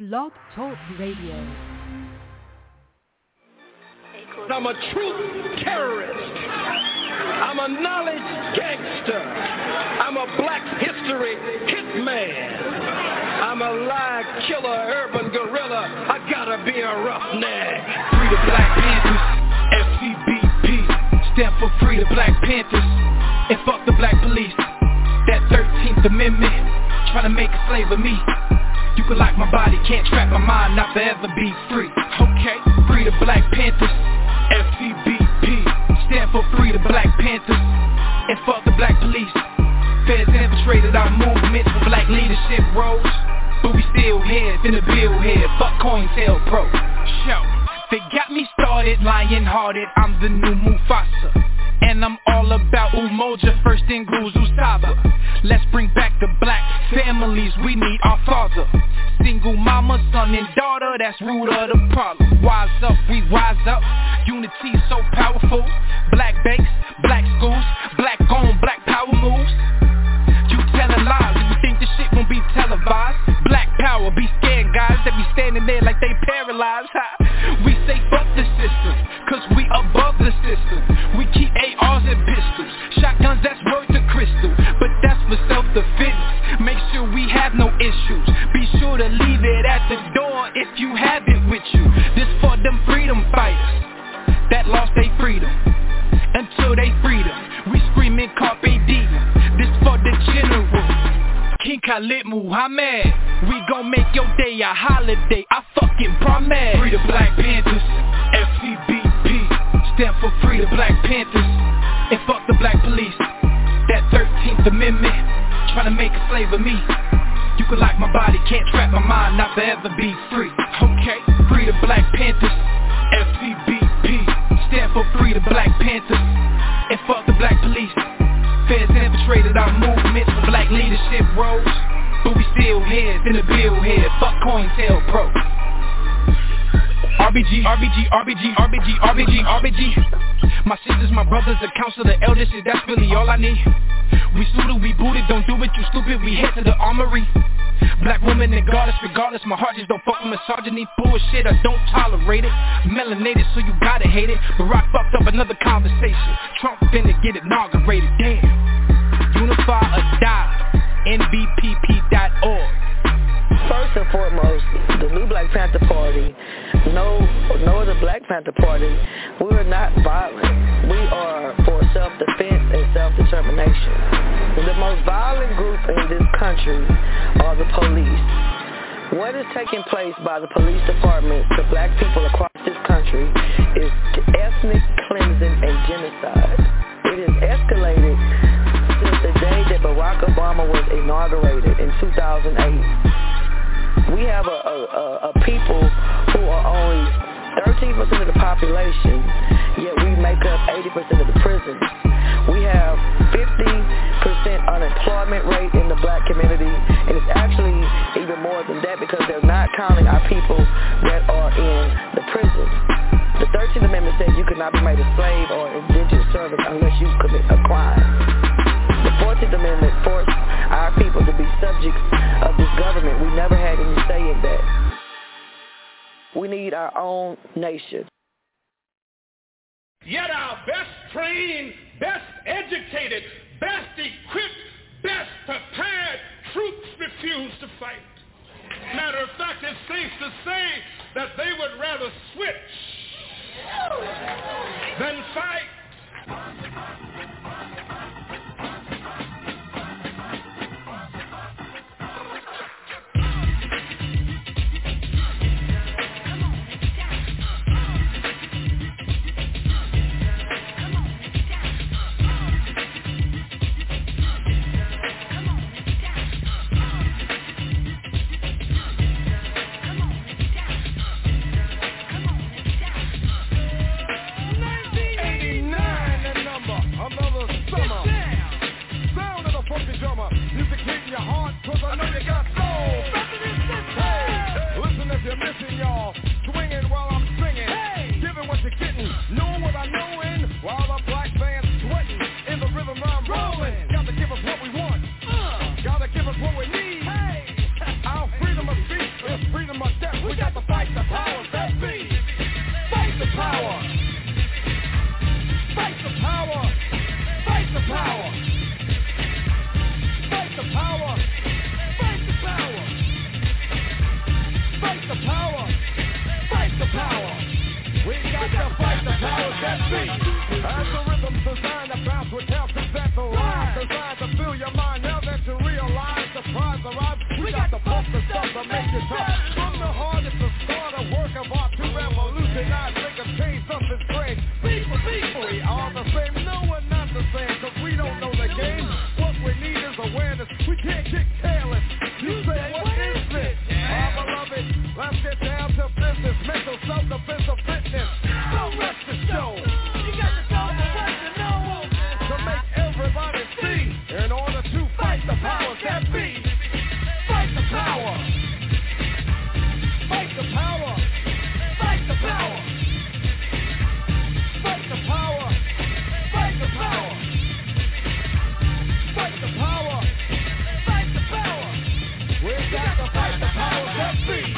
Blog Talk Radio. I'm a truth terrorist. I'm a knowledge gangster. I'm a black history hitman. I'm a lie killer, urban gorilla. I gotta be a roughneck. Free the Black Panthers, FCBP, stand for Free the Black Panthers, and fuck the black police. That 13th Amendment, trying to make a slave of me. You can lock my body, can't trap my mind, not forever be free. Okay, free the Black Panthers, FCBP, stand for Free the Black Panthers, and fuck the black police. Feds infiltrated our movement for black leadership roles, but we still here, finna build here, fuck COINTELPRO. Show, they got me started, lion-hearted, I'm the new Mufasa. And I'm all about Umoja, first in Guzu Saba. Let's bring back the black families, we need our father. Single mama, son and daughter, that's root of the problem. Wise up, we wise up, unity is so powerful. Black banks, black schools, black on, black power moves. You telling lies, you think this shit won't be televised. Black power, be scared guys that be standing there like they paralyzed. We say fuck the system, cause we above the system. We keep ARs and pistols, shotguns that's worth a crystal, but that's for self-defense. Make sure we have no issues, be sure to leave it at the door if you have it with you. This for them freedom fighters that lost their freedom. Until they freedom, we screaming carpe diem. This for the general, King Khalid Muhammad. We gon' make your day a holiday, I fucking promise. Free the Black Panthers, FCBP, stand for Free the Black Panthers, and fuck the black police. That 13th Amendment, trying to make a slave of me. You can lock my body, can't trap my mind, not forever be free. Okay, Free the Black Panthers, FCBP, stand for Free the Black Panthers, and fuck the black police. Feds infiltrated our movement for black leadership roles, but we still here, finna build here, fuck COINTELPRO. RBG, RBG, RBG, RBG, RBG, RBG. My sisters, my brothers, the council, the elders, shit, that's really all I need. We suited, we booted, don't do it, you stupid, we head to the armory. Black woman that guard us, regardless, my heart just don't fuck with misogyny. Bullshit, I don't tolerate it. Melanated, so you gotta hate it. Barack fucked up another conversation. Trump finna get inaugurated, damn. Unify or die, NBPP.org. First and foremost, the new Black Panther Party, no other Black Panther Party, we are not violent. We are for self-defense and self-determination. The most violent group in this country are the police. What is taking place by the police department to black people across this country is ethnic cleansing and genocide. It has escalated since the day that Barack Obama was inaugurated in 2008. We have a people who are only 13% of the population, yet we make up 80% of the prisons. We have 50% unemployment rate in the black community, and it's actually even more than that because they're not counting our people that are in the prisons. The 13th Amendment says you cannot be made a slave or indentured servant unless you commit a crime. The 14th Amendment forced our people to be subjects of this government. We never had any say in that. We need our own nation. Yet our best trained, best educated, best equipped, best prepared troops refuse to fight. Matter of fact, it's safe to say that they would rather switch than fight. From the heart, it's a start, a work of art to revolutionize, make a change, something strange. People, we are the same, no, we're not the same, cause we don't know the game. What we need is awareness, we can't get careless. You say, what is this? Our beloved, let's get down to business, mental self-defense of fitness. Don't rush the show. You got to go to what you know. To make everybody see, in order to fight the powers that be. Fight the power. Fight the power. Fight the power. Fight the power. Fight the power. Fight the power. Fight the power. We've got to fight the powers that be.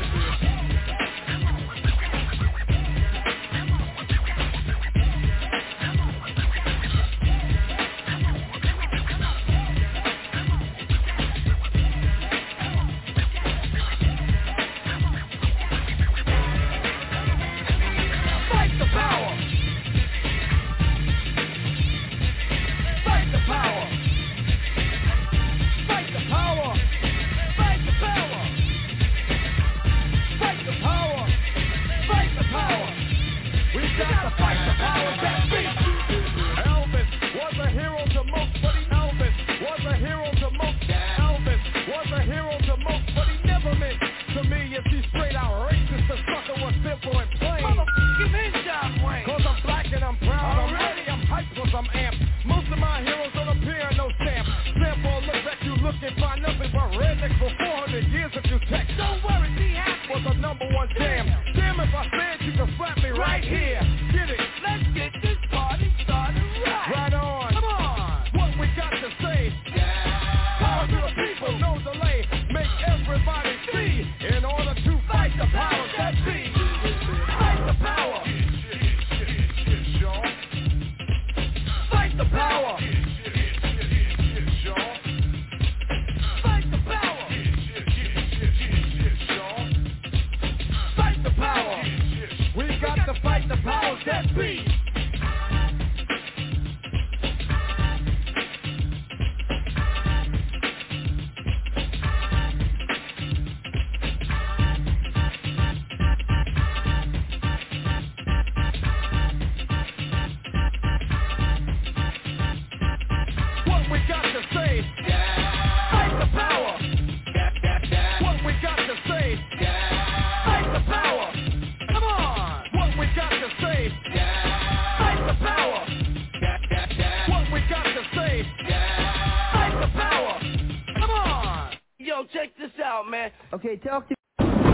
Okay, talk to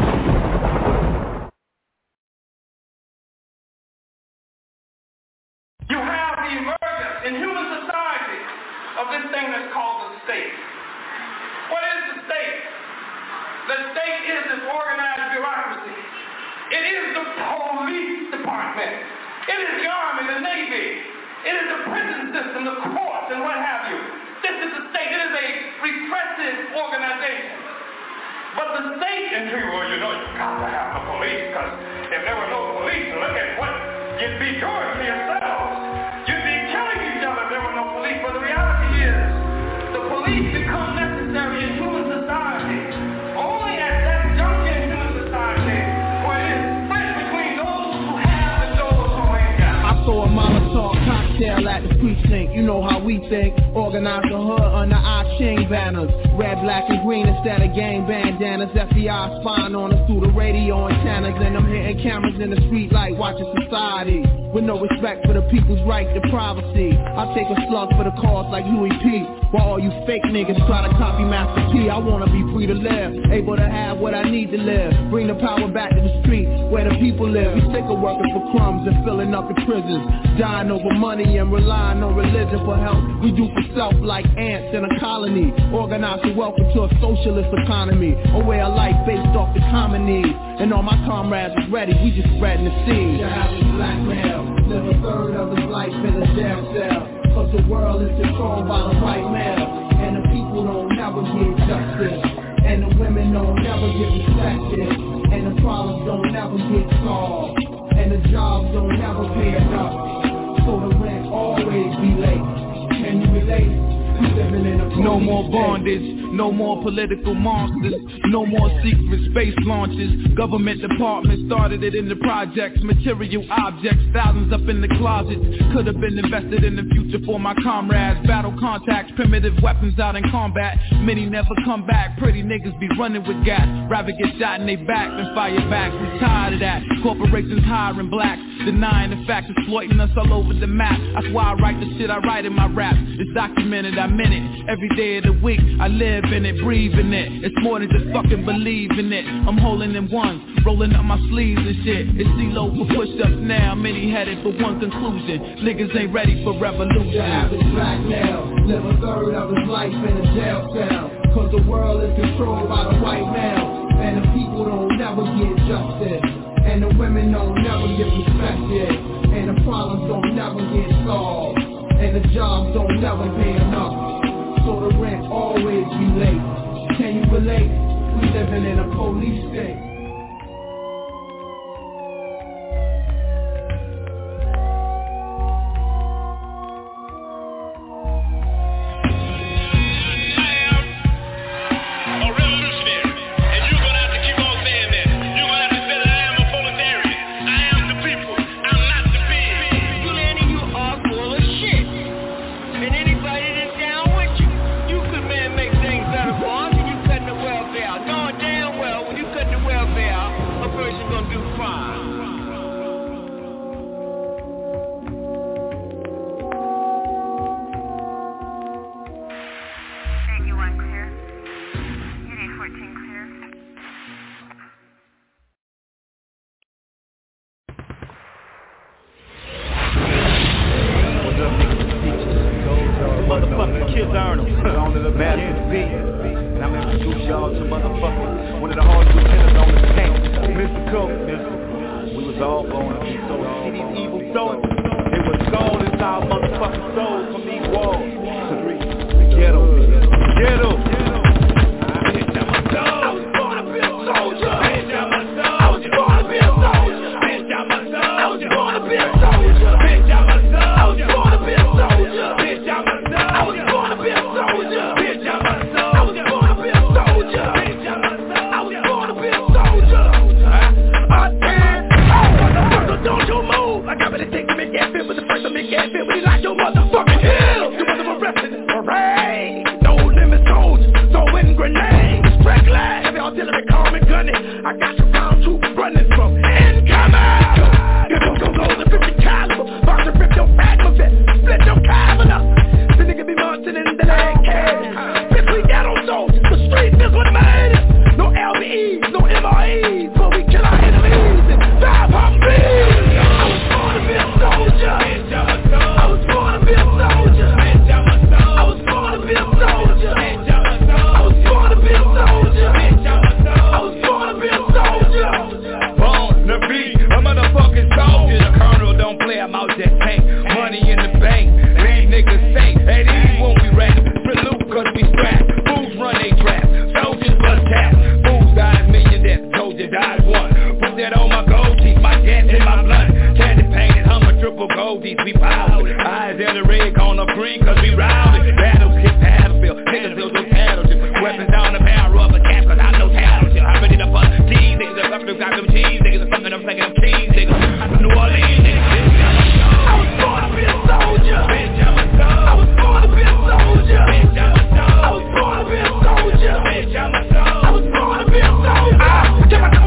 you have the emergence in human society of this thing that's called the state. What is the state? The state is this organized bureaucracy. It is the police department. It is the Army, the Navy. It is the prison system, the courts, and what have you. This is the state. It is a repressive organization. But the state, and well, you know, you've got to have the police, because if there were no police, look at what you'd be doing to yourselves. You'd be killing each other if there were no police. But the reality is, the police become necessary in human society only at that juncture in human society where it is split between those who have and those who ain't got. I saw a Molotov cocktail at the precinct. You know how we think. Organize the hood under our Ching banners. Red, black, and green instead of gang bandanas. FBI spying on us through the radio antennas. And I'm hitting cameras in the street like watching society. With no respect for the people's right to privacy. I take a slug for the cause like Huey P. While all you fake niggas try to copy Master P. I wanna be free to live, able to have what I need to live. Bring the power back to the streets where the people live. We sick of working for crumbs and filling up the prisons. Dying over money and relying on religion for help. We do for self like ants in a colony. Organize to welcome to a socialist economy. A way of life based off the common needs. And all my comrades is ready, we just spreading the seed. The average black male live a third of his life in a jail cell. Cause the world is controlled by the white male. And the people don't never get justice. And the women don't never get respected. And the problems don't never get solved. And the jobs don't never pay enough. So the rent always be late. Can you relate? No more bondage, No more political monsters, no more secret space launches. Government departments started it in the projects. Material objects, thousands up in the closets. Could have been invested in the future for my comrades. Battle contacts, primitive weapons out in combat. Many never come back, pretty niggas be running with gas. Rather get shot in they back than fire back. We tired of that, corporations hiring blacks, denying the facts, exploiting us all over the map. That's why I write the shit I write in my rap. It's documented, I meant it. Every day of the week, I live in it, breathe in it. It's more than just fucking believing it. I'm holding in ones, rolling up my sleeves and shit. It's CeeLo for push-ups now, many headed for one conclusion. Niggas ain't ready for revolution. The average black male live a third of his life in a jail cell, cause the world is controlled by the white male. And the people don't never get justice, and the women don't never get respected, and the problems don't never get solved, and the jobs don't never pay enough, so the rent always be late. Can you relate? We living in a police state.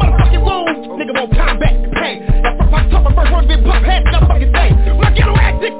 Nigga won't come back to pain. Like fuck my tough, my first word been pump, head up fucking day. When I get on act,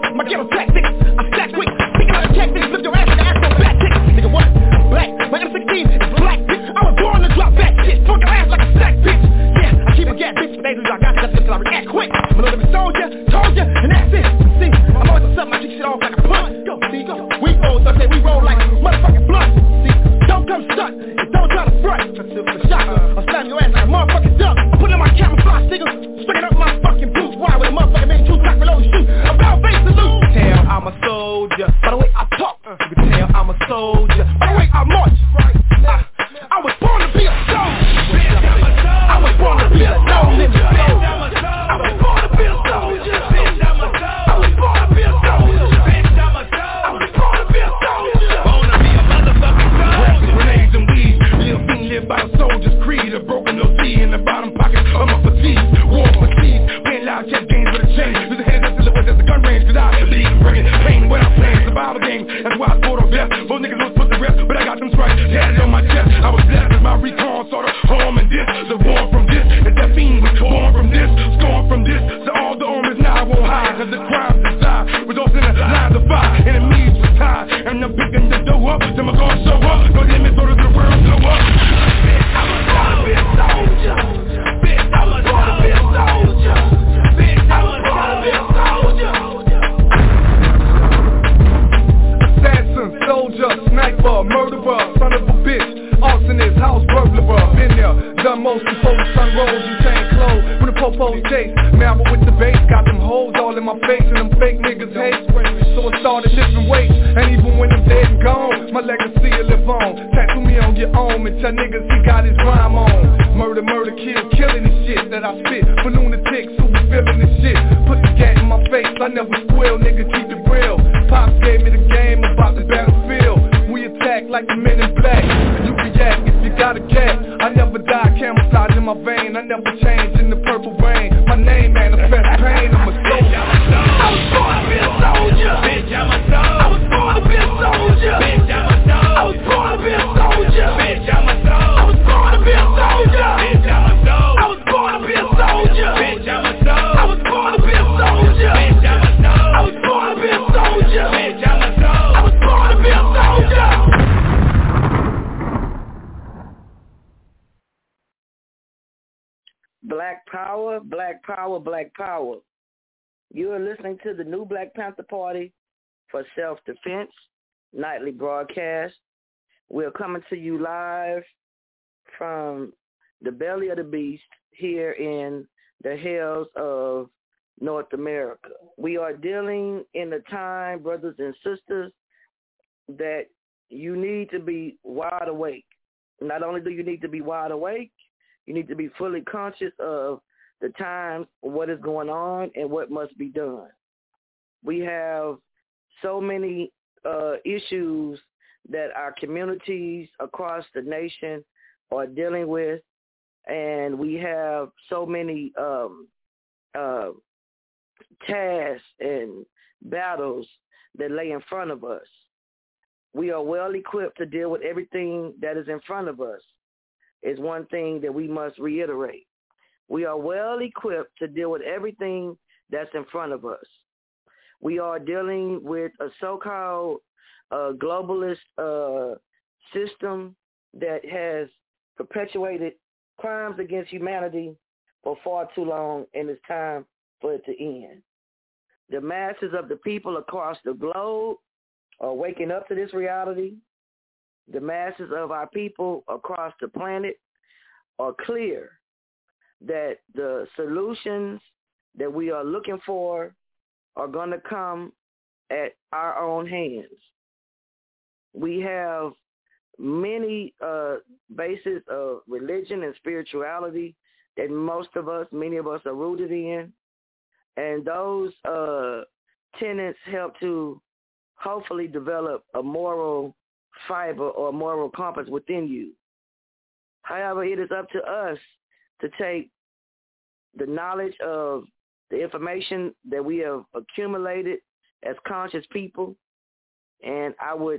close before the sun rolls, you saying close. When the popos chase, man, I'm with the bass. Got them hoes all in my face and them fake niggas hate. So it started different ways, and even when I'm dead and gone, my legacy will live on. Tattoo me on your arm and tell niggas he got his rhyme on. Murder, murder, kill, killing the shit that I spit. For lunatics who be feeling this shit. Put the gat in my face, I never squeal, nigga, keep it real. Pops gave me the game about the battlefield. We attack like the men in black. You react if you got a cat. I never die, camouflage in my vein. I never change in the purple rain. My name manifests pain, I'm a soldier. I was born to be a soldier. Bitch, I'm a soldier. I was born to be a soldier. Bitch, I'm a soldier. I was born to be a soldier. Bitch, I'm a soldier. I was born to be a soldier. Bitch, I'm a soldier. I was born to be a soldier. Bitch, I'm a soldier. I was born to be a soldier. Bitch, I'm a soldier. I was born to be a soldier. Bitch, I'm a soldier. I was born to be a soldier. Black power, black power, black power. You are listening to the new Black Panther Party for Self-Defense nightly broadcast. We're coming to you live from the belly of the beast here in the hills of North America. We are dealing in a time, brothers and sisters, that you need to be wide awake. Not only do you need to be wide awake, you need to be fully conscious of the times, what is going on, and what must be done. We have so many issues that our communities across the nation are dealing with, and we have so many tasks and battles that lay in front of us. We are well equipped to deal with everything that is in front of us, is one thing that we must reiterate. We are well equipped to deal with everything that's in front of us. We are dealing with a so-called globalist system that has perpetuated crimes against humanity for far too long, and it's time for it to end. The masses of the people across the globe are waking up to this reality. The masses of our people across the planet are clear that the solutions that we are looking for are going to come at our own hands. We have many bases of religion and spirituality that many of us are rooted in, and those tenets help to hopefully develop a moral fiber or moral compass within you. However, it is up to us to take the knowledge of the information that we have accumulated as conscious people, and I would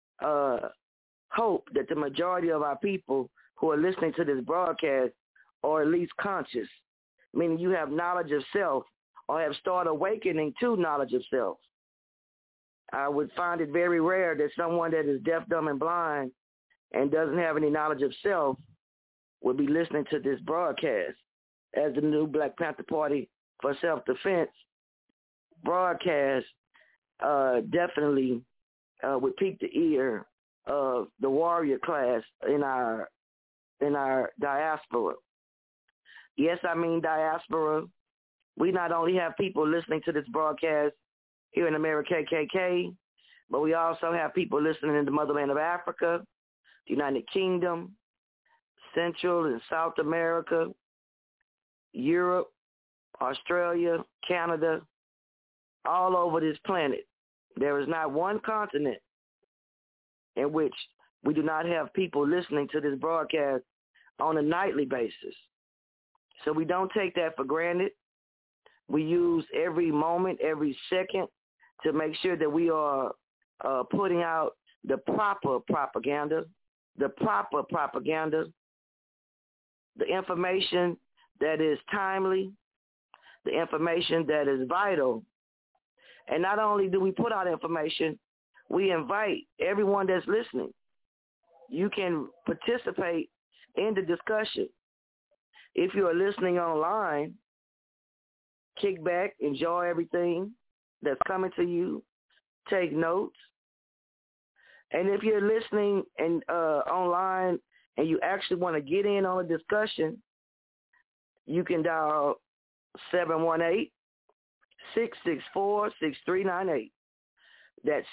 hope that the majority of our people who are listening to this broadcast are at least conscious, meaning you have knowledge of self or have started awakening to knowledge of self. I would find it very rare that someone that is deaf, dumb, and blind and doesn't have any knowledge of self would be listening to this broadcast. As the new Black Panther Party for Self-Defense broadcast definitely would pique the ear of the warrior class in our diaspora. Yes, I mean diaspora. We not only have people listening to this broadcast here in America, KKK, but we also have people listening in the motherland of Africa, the United Kingdom, Central and South America, Europe, Australia, Canada, all over this planet. There is not one continent in which we do not have people listening to this broadcast on a nightly basis. So we don't take that for granted. We use every moment, every second to make sure that we are putting out the proper propaganda, the information that is timely, the information that is vital. And not only do we put out information, we invite everyone that's listening. You can participate in the discussion. If you are listening online, kick back, enjoy everything that's coming to you, take notes. And if you're listening and online and you actually want to get in on a discussion, you can dial 718-664-6398. That's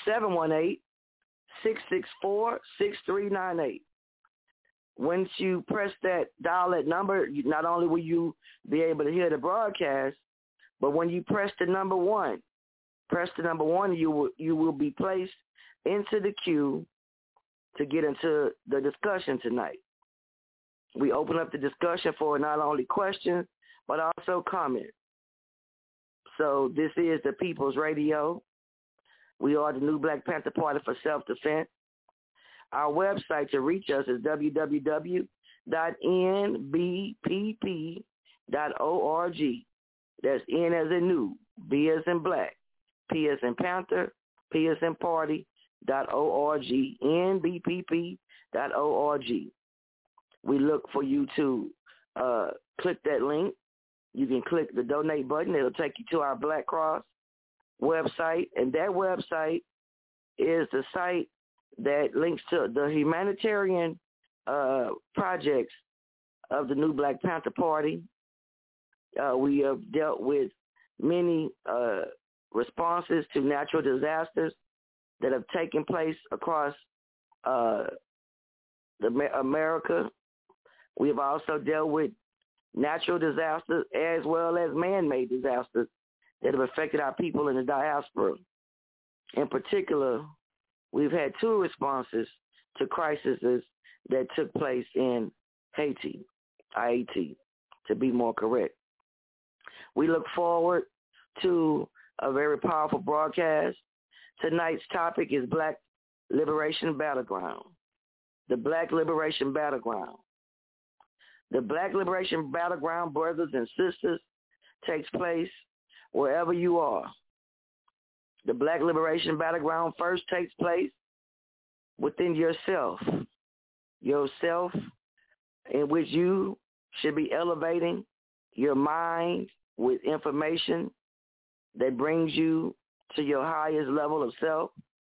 718-664-6398. Once you press that dial that number, not only will you be able to hear the broadcast, but when you press the number one, you will be placed into the queue to get into the discussion tonight. We open up the discussion for not only questions, but also comments. So this is the People's Radio. We are the New Black Panther Party for Self-Defense. Our website to reach us is www.nbpp.org. That's N as in new, B as in black, P as in Panther, P as in party.org, nbpp.org. We look for you to click that link. You can click the donate button. It'll take you to our Black Cross website, and that website is the site that links to the humanitarian projects of the New Black Panther Party. We have dealt with many responses to natural disasters that have taken place across America. We have also dealt with natural disasters as well as man-made disasters that have affected our people in the diaspora. In particular, we've had two responses to crises that took place in Haiti, IAT, to be more correct. We look forward to a very powerful broadcast. Tonight's topic is Black Liberation Battleground, the Black Liberation Battleground. The Black Liberation Battleground, brothers and sisters, takes place wherever you are. The Black Liberation Battleground first takes place within yourself in which you should be elevating your mind with information that brings you to your highest level of self.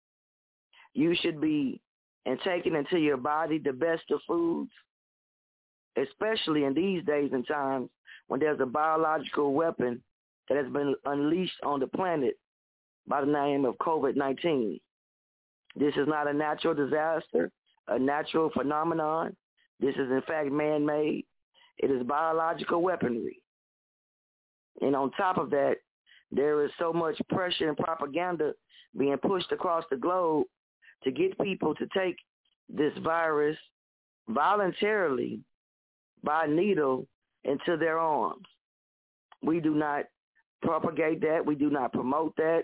You should be taking into your body the best of foods, especially in these days and times when there's a biological weapon that has been unleashed on the planet by the name of COVID-19. This is not a natural disaster, a natural phenomenon. This is, in fact, man-made. It is biological weaponry. And on top of that, there is so much pressure and propaganda being pushed across the globe to get people to take this virus voluntarily by needle into their arms. We do not propagate that. We do not promote that.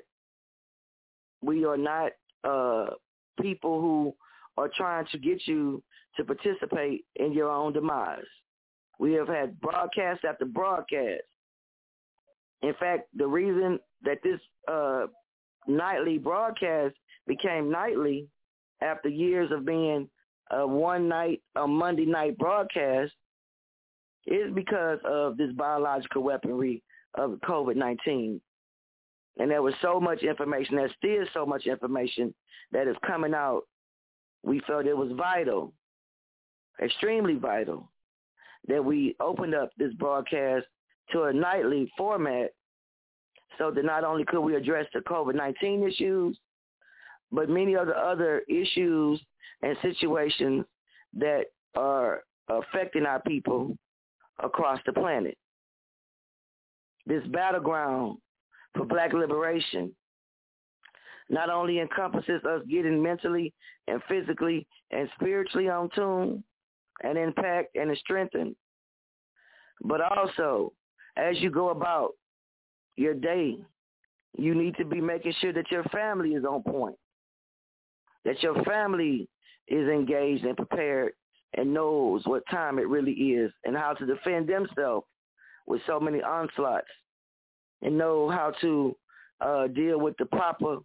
We are not people who are trying to get you to participate in your own demise. We have had broadcast after broadcast. In fact, the reason that this nightly broadcast became nightly after years of being a Monday night broadcast is because of this biological weaponry of COVID-19. And there was so much information, there's still so much information that is coming out. We felt it was vital, extremely vital, that we opened up this broadcast to a nightly format so that not only could we address the COVID-19 issues, but many of the other issues and situations that are affecting our people across the planet. This battleground for Black liberation not only encompasses us getting mentally and physically and spiritually on tune and impact and strengthened, but also as you go about your day, you need to be making sure that your family is on point, that your family is engaged and prepared and knows what time it really is and how to defend themselves with so many onslaughts, and know how to deal with the proper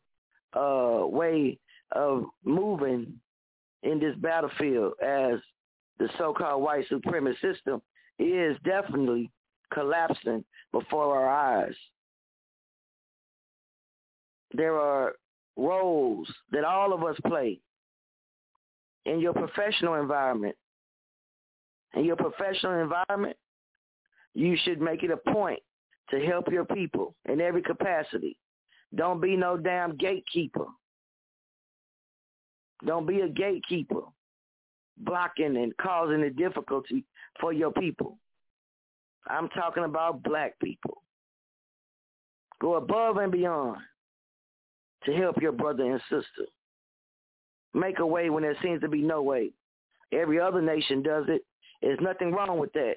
way of moving in this battlefield, as the so-called white supremacist system is definitely collapsing before our eyes. There are roles that all of us play in your professional environment. In your professional environment, You should make it a point to help your people in every capacity. Don't be no damn gatekeeper. Don't be a gatekeeper, blocking and causing the difficulty for your people. I'm talking about black people. Go above and beyond to help your brother and sister. Make a way when there seems to be no way. Every other nation does it. There's nothing wrong with that.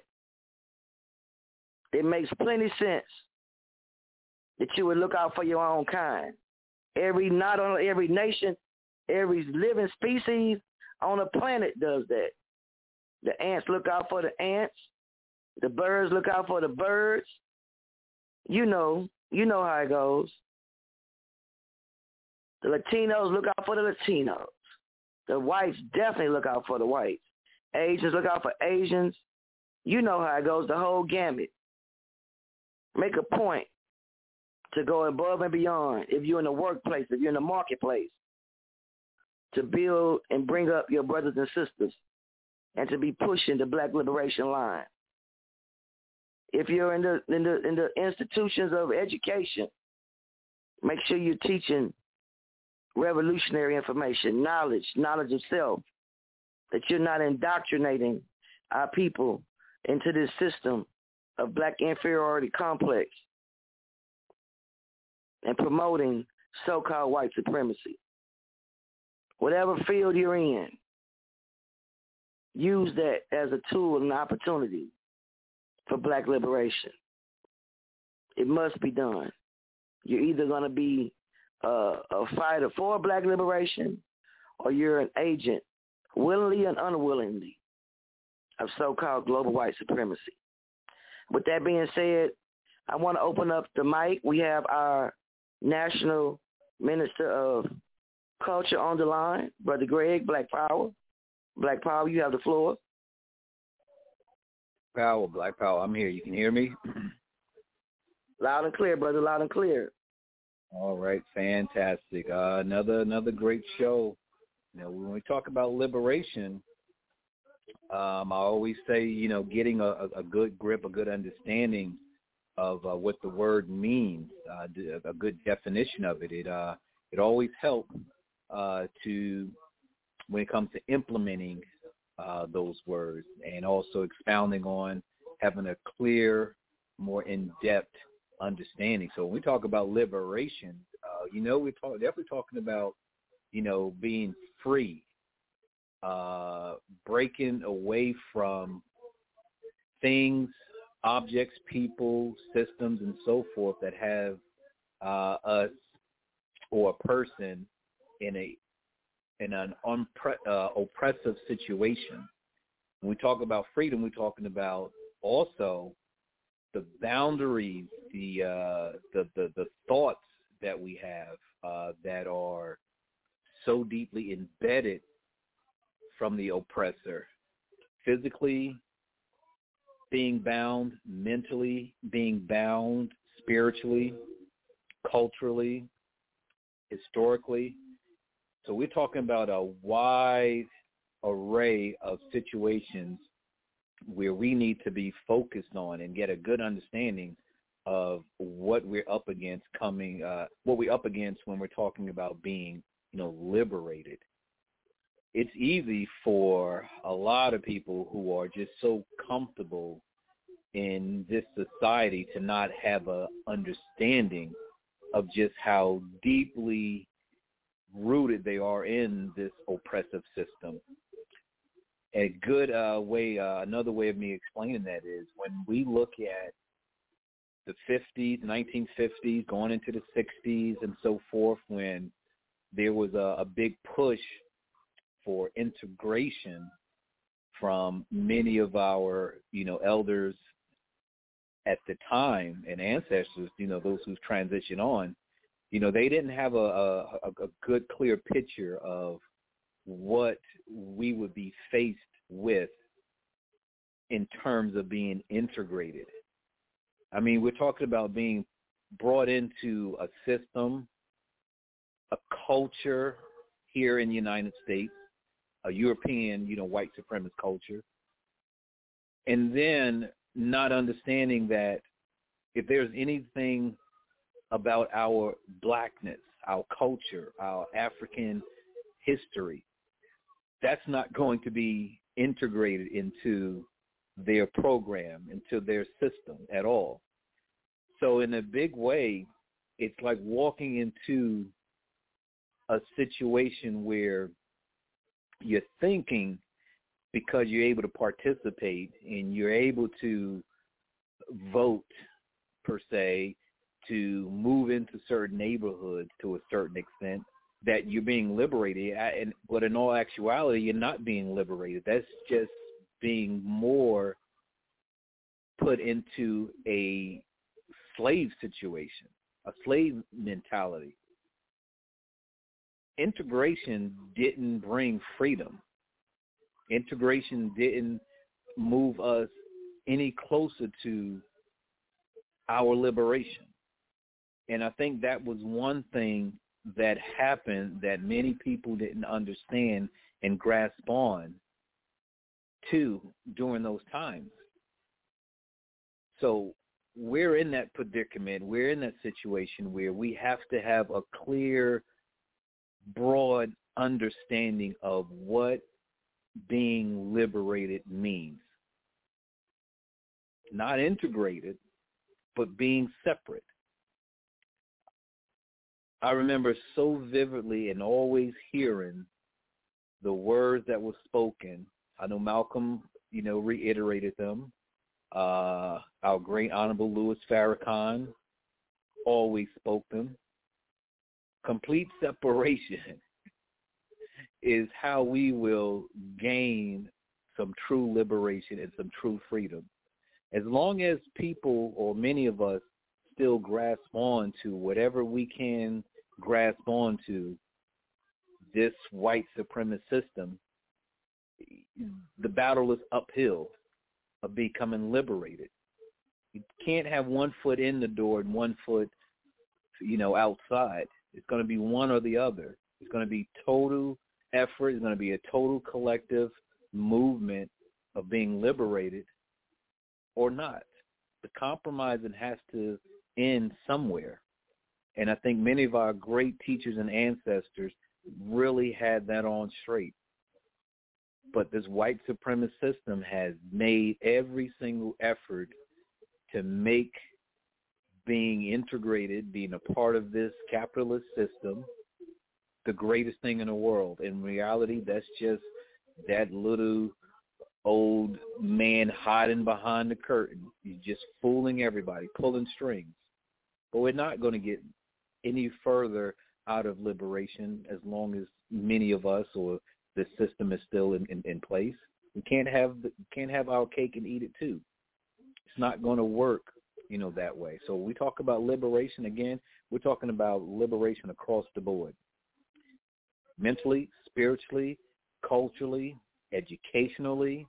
It makes plenty sense that you would look out for your own kind. Not only every nation, every living species on the planet does that. The ants look out for the ants. The birds look out for the birds. You know how it goes. The Latinos look out for the Latinos. The whites definitely look out for the whites. Asians look out for Asians. You know how it goes, the whole gamut. Make a point to go above and beyond if you're in the workplace, if you're in the marketplace, to build and bring up your brothers and sisters and to be pushing the black liberation line. If you're in the institutions of education, make sure you're teaching revolutionary information, knowledge of self, that you're not indoctrinating our people into this system of black inferiority complex and promoting so-called white supremacy. Whatever field you're in, use that as a tool and an opportunity for black liberation. It must be done. You're either going to be a fighter for black liberation or you're an agent, willingly and unwillingly, of so-called global white supremacy. With that being said, I want to open up the mic. We have our National Minister of Culture on the line, Brother Greg, Black Power. Black Power, you have the floor. Power, Black Power, I'm here. You can hear me? Loud and clear, brother, loud and clear. All right, fantastic. Another great show. You know, when we talk about liberation, I always say, getting a good grip, a good understanding of what the word means, a good definition of it. It always helps to when it comes to implementing those words and also expounding on having a clear, more in-depth understanding. So when we talk about liberation, we're definitely talking about, being free, breaking away from things, objects, people, systems, and so forth that have us or a person in an oppressive situation. When we talk about freedom, we're talking about also the boundaries, the thoughts that we have that are so deeply embedded from the oppressor, physically being bound, mentally being bound, spiritually, culturally, historically. So we're talking about a wide array of situations where we need to be focused on and get a good understanding of what we're up against what we're up against when we're talking about being, liberated. It's easy for a lot of people who are just so comfortable in this society to not have a understanding of just how deeply rooted they are in this oppressive system. A good another way of me explaining that is when we look at the 50s, 1950s, going into the 60s and so forth, when there was a big push for integration from many of our, elders at the time and ancestors, those who've transitioned on, they didn't have a good, clear picture of what we would be faced with in terms of being integrated. I mean, we're talking about being brought into a system, a culture here in the United States, a European, white supremacist culture, and then not understanding that if there's anything about our blackness, our culture, our African history, that's not going to be integrated into their program, into their system at all. So in a big way, it's like walking into a situation where you're thinking, because you're able to participate and you're able to vote, per se, to move into certain neighborhoods to a certain extent, that you're being liberated. But in all actuality, you're not being liberated. That's just being more put into a slave situation, a slave mentality. Integration didn't bring freedom. Integration didn't move us any closer to our liberation. And I think that was one thing that happened that many people didn't understand and grasp on to during those times. So we're in that predicament. We're in that situation where we have to have a clear, broad understanding of what being liberated means. Not integrated, but being separate. I remember so vividly and always hearing the words that were spoken. I know Malcolm, reiterated them. Our great Honorable Louis Farrakhan always spoke them. Complete separation is how we will gain some true liberation and some true freedom. As long as people, or many of us, still grasp on to whatever we can grasp on to this white supremacist system, the battle is uphill of becoming liberated. You can't have one foot in the door and one foot, outside. It's going to be one or the other. It's going to be total effort. It's going to be a total collective movement of being liberated or not. The compromising has to end somewhere. And I think many of our great teachers and ancestors really had that on straight. But this white supremacist system has made every single effort to make being integrated, being a part of this capitalist system, the greatest thing in the world. In reality, that's just that little old man hiding behind the curtain. He's just fooling everybody, pulling strings. But we're not going to get any further out of liberation as long as many of us, or the system, is still in place. We can't have our cake and eat it too. It's not going to work, that way. So when we talk about liberation, again, we're talking about liberation across the board. Mentally, spiritually, culturally, educationally.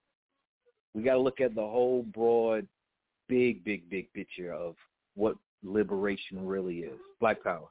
We got to look at the whole broad, big picture of what liberation really is. Black Power.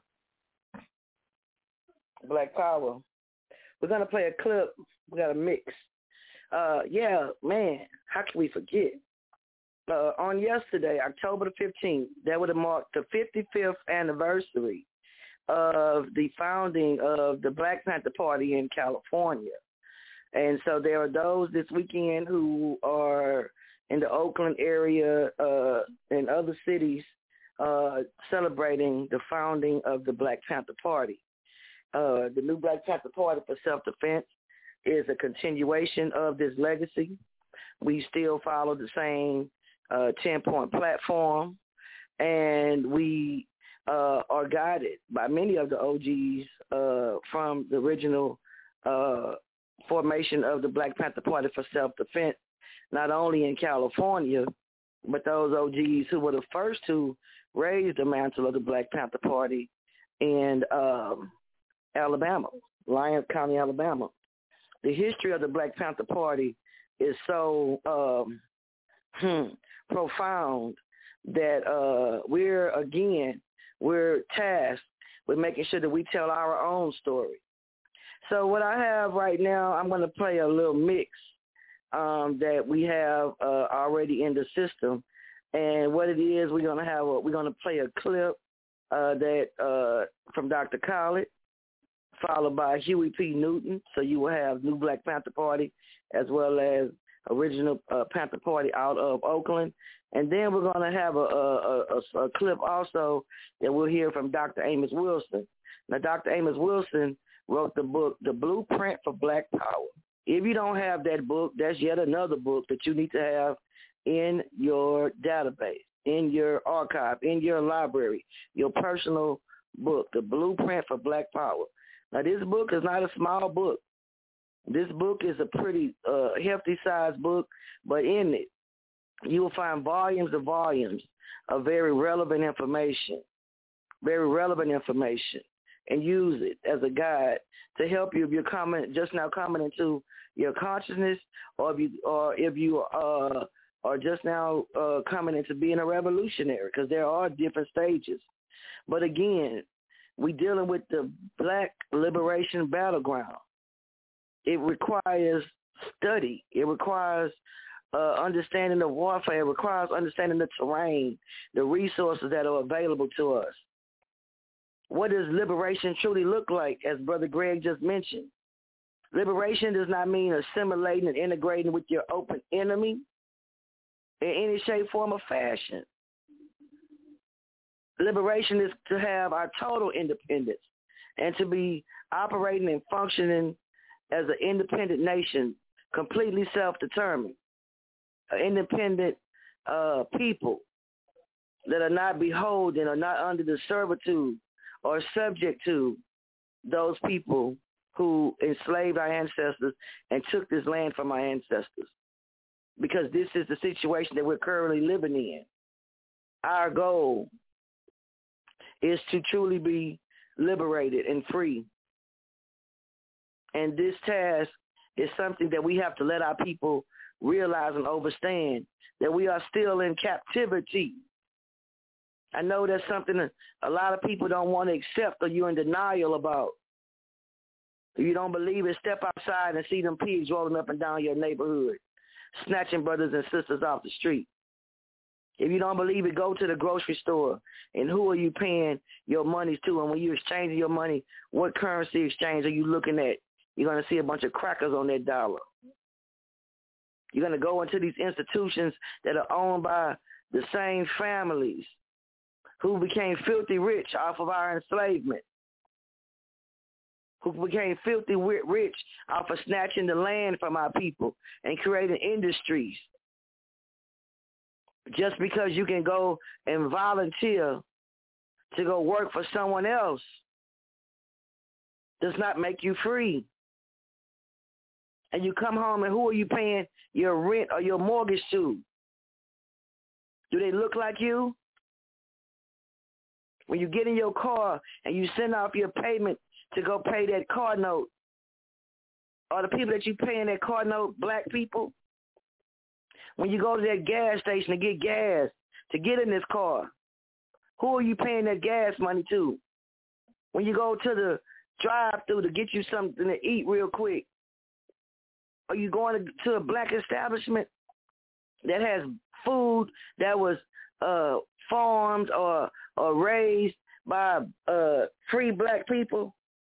Black Power. We're going to play a clip. We got a mix. How can we forget? On yesterday, October the 15th, that would have marked the 55th anniversary of the founding of the Black Panther Party in California. And so there are those this weekend who are in the Oakland area and other cities celebrating the founding of the Black Panther Party. The new Black Panther Party for Self-Defense is a continuation of this legacy. We still follow the same 10-point platform, and we are guided by many of the OGs from the original formation of the Black Panther Party for Self-Defense, not only in California, but those OGs who were the first to raise the mantle of the Black Panther Party in Alabama, Lyons County, Alabama. The history of the Black Panther Party is so profound that we're tasked with making sure that we tell our own story. So what I have right now, I'm going to play a little mix that we have already in the system. And what it is, we're gonna play a clip that from Dr. Khaled, followed by Huey P. Newton. So you will have New Black Panther Party as well as original Panther Party out of Oakland. And then we're going to have a clip also that we'll hear from Dr. Amos Wilson. Now, Dr. Amos Wilson wrote the book, The Blueprint for Black Power. If you don't have that book, that's yet another book that you need to have in your database, in your archive, in your library, your personal book, The Blueprint for Black Power. Now, this book is not a small book. This book is a pretty hefty-sized book, but in it, you will find volumes and volumes of very relevant information, and use it as a guide to help you if you're just now coming into your consciousness, or if you are just now coming into being a revolutionary, because there are different stages. But again, we're dealing with the Black Liberation Battleground. It requires study. It requires understanding of warfare. It requires understanding the terrain, the resources that are available to us. What does liberation truly look like, as Brother Greg just mentioned? Liberation does not mean assimilating and integrating with your open enemy in any shape, form, or fashion. Liberation is to have our total independence and to be operating and functioning as an independent nation, completely self-determined, independent people that are not beholden or not under the servitude or subject to those people who enslaved our ancestors and took this land from our ancestors. Because this is the situation that we're currently living in. Our goal is to truly be liberated and free. And this task is something that we have to let our people realize and understand, that we are still in captivity. I know that's something that a lot of people don't want to accept, or you're in denial about. If you don't believe it, step outside and see them pigs rolling up and down your neighborhood, snatching brothers and sisters off the street. If you don't believe it, go to the grocery store, and who are you paying your monies to? And when you're exchanging your money, what currency exchange are you looking at? You're going to see a bunch of crackers on that dollar. You're going to go into these institutions that are owned by the same families who became filthy rich off of our enslavement, who became filthy rich off of snatching the land from our people and creating industries. Just because you can go and volunteer to go work for someone else does not make you free. And you come home, and who are you paying your rent or your mortgage to? Do they look like you? When you get in your car and you send off your payment to go pay that car note, are the people that you paying that car note black people? When you go to that gas station to get gas, to get in this car, who are you paying that gas money to? When you go to the drive-thru to get you something to eat real quick, are you going to a black establishment that has food that was farmed or raised by free black people?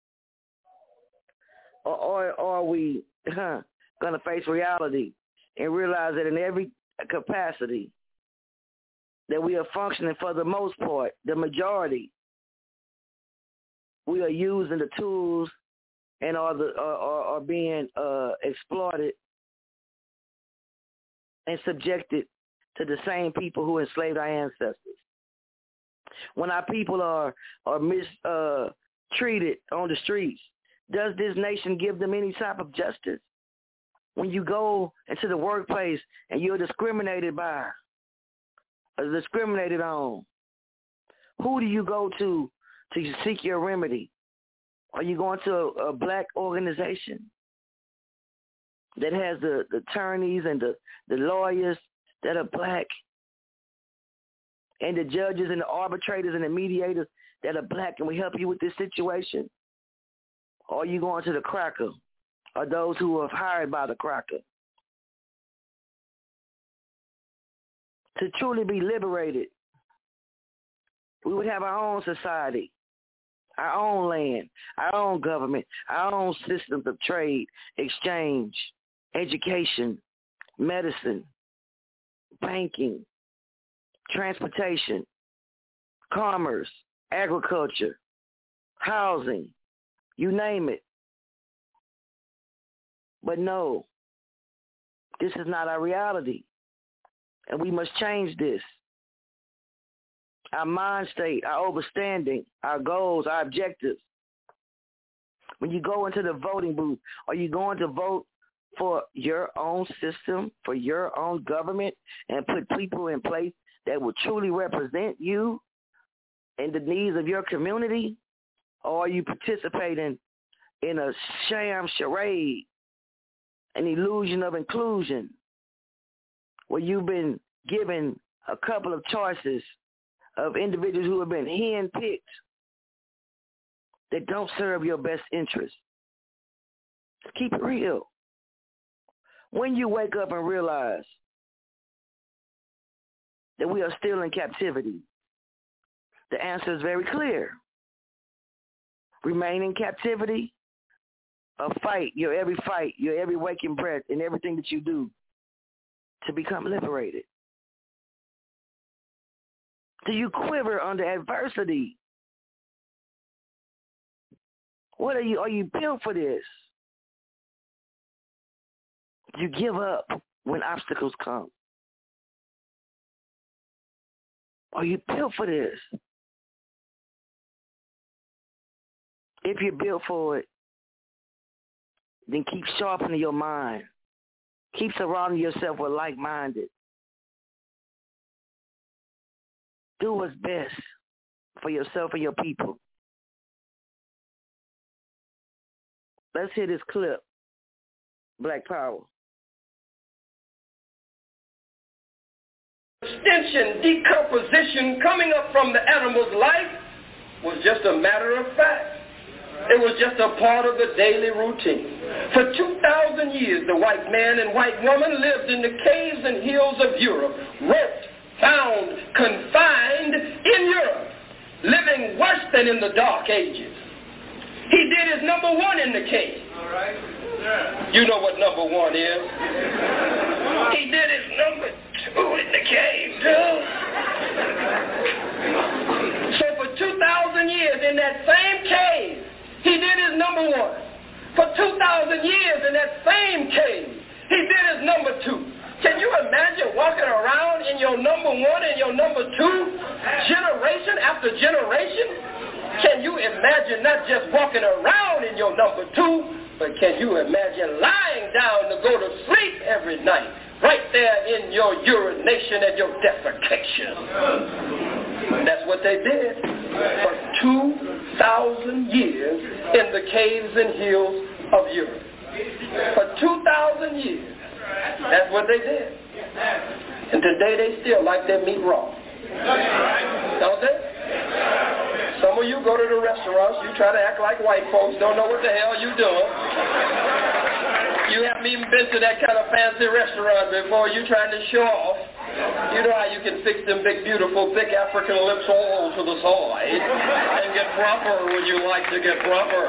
Or are we going to face reality and realize that in every capacity that we are functioning, for the most part, the majority, we are using the tools and are being exploited and subjected to the same people who enslaved our ancestors. When our people are mistreated on the streets, does this nation give them any type of justice? When you go into the workplace and you're discriminated by, or discriminated on, who do you go to seek your remedy? Are you going to a black organization that has the attorneys and the lawyers that are black, and the judges and the arbitrators and the mediators that are black, and we help you with this situation? Or are you going to the cracker, or those who are hired by the cracker? to truly be liberated, we would have our own society, our own land, our own government, our own systems of trade, exchange, education, medicine, banking, transportation, commerce, agriculture, housing, you name it. But no, this is not our reality, and we must change this. Our mind state, our understanding, our goals, our objectives. When you go into the voting booth, are you going to vote for your own system, for your own government, and put people in place that will truly represent you and the needs of your community? Or are you participating in a sham charade, an illusion of inclusion, where you've been given a couple of choices of individuals who have been hand-picked that don't serve your best interest? Keep it real. When you wake up and realize that we are still in captivity, the answer is very clear. Remain in captivity or fight your every waking breath, and everything that you do to become liberated. Do you quiver under adversity? Are you built for this? Do you give up when obstacles come? Are you built for this? If you're built for it, then keep sharpening your mind. Keep surrounding yourself with like-minded. Do what's best for yourself and your people. Let's hear this clip. Black Power. Extension, decomposition coming up from the animal's life was just a matter of fact. It was just a part of the daily routine. For 2,000 years, the white man and white woman lived in the caves and hills of Europe, roped, bound, confined in Europe, living worse than in the Dark Ages. He did his number one in the cave. All right. Yeah. You know what number one is. He did his number two in the cave, too. So for 2,000 years in that same cave, he did his number one. For 2,000 years in that same cave, he did his number two. Can you imagine walking around in your number one and your number two, generation after generation? Can you imagine not just walking around in your number two, but can you imagine lying down to go to sleep every night, right there in your urination and your defecation? That's what they did for 2,000 years in the caves and hills of Europe. For 2,000 years, that's what they did. And today they still like their meat raw. Don't they? Some of you go to the restaurants, you try to act like white folks, don't know what the hell you doing. You haven't even been to that kind of fancy restaurant before. You trying to show off. You know how you can fix them big, beautiful, thick African lips all to the side and get proper when you like to get proper.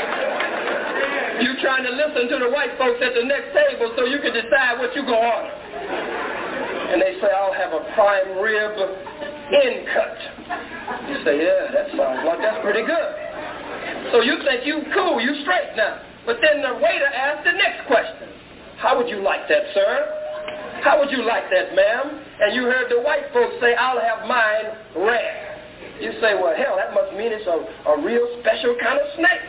You trying to listen to the white folks at the next table so you can decide what you go order. And they say, I'll have a prime rib end cut. You say, yeah, that sounds like that's pretty good. So you think you cool, you straight now. But then the waiter asks the next question. How would you like that, sir? How would you like that, ma'am? And you heard the white folks say, I'll have mine rare. You say, well, hell, that must mean it's a real special kind of steak.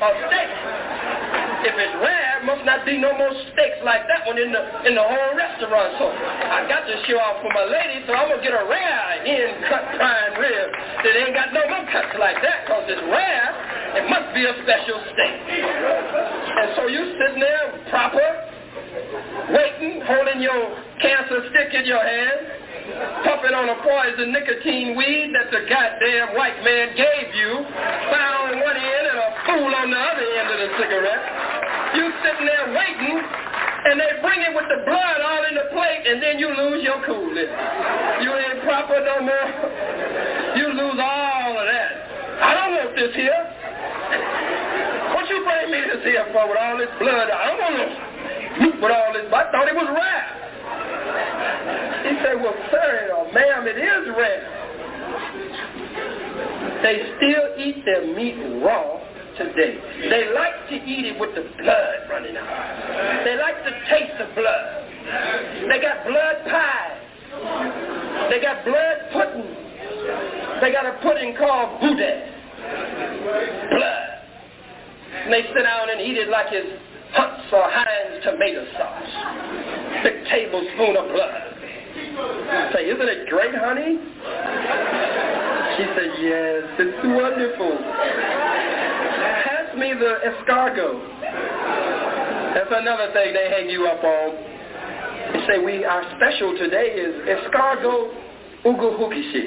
If it's rare, it must not be no more steaks like that one in the whole restaurant. So I got to show off for my lady, so I'm going to get a rare end-cut prime rib that ain't got no more cuts like that, because it's rare. It must be a special steak. And so you sitting there proper, waiting, holding your cancer stick in your hand, puffing on a poison nicotine weed that the goddamn white man gave you, found on one end and a fool on the other end of the cigarette. You sitting there waiting And they bring it with the blood all in the plate, and then you lose your coolness. You ain't proper no more. You lose all of that. I don't want this here. What you bring me this here for with all this blood? I don't want to meat with all this. I thought it was rare. He said, well, sir, or ma'am, it is rare. They still eat their meat raw today. They like to eat it with the blood running out. They like the taste of blood. They got blood pies. They got blood pudding. They got a pudding called boudin. Blood. And they sit down and eat it like it's Hunt's or Heinz tomato sauce. Big tablespoon of blood. I say, isn't it great, honey? She said, yes, it's wonderful. Pass me the escargot. That's another thing they hang you up on. They say, our special today is escargot uguhukishi.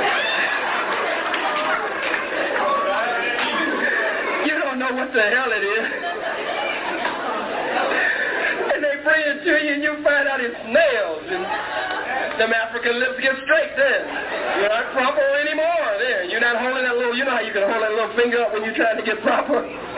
You don't know what the hell it is. And they bring it to you and you find out it's snails. And them African lips get straight then. You're not proper anymore there. You're not holding that little, you know how you can hold that little finger up when you're trying to get proper?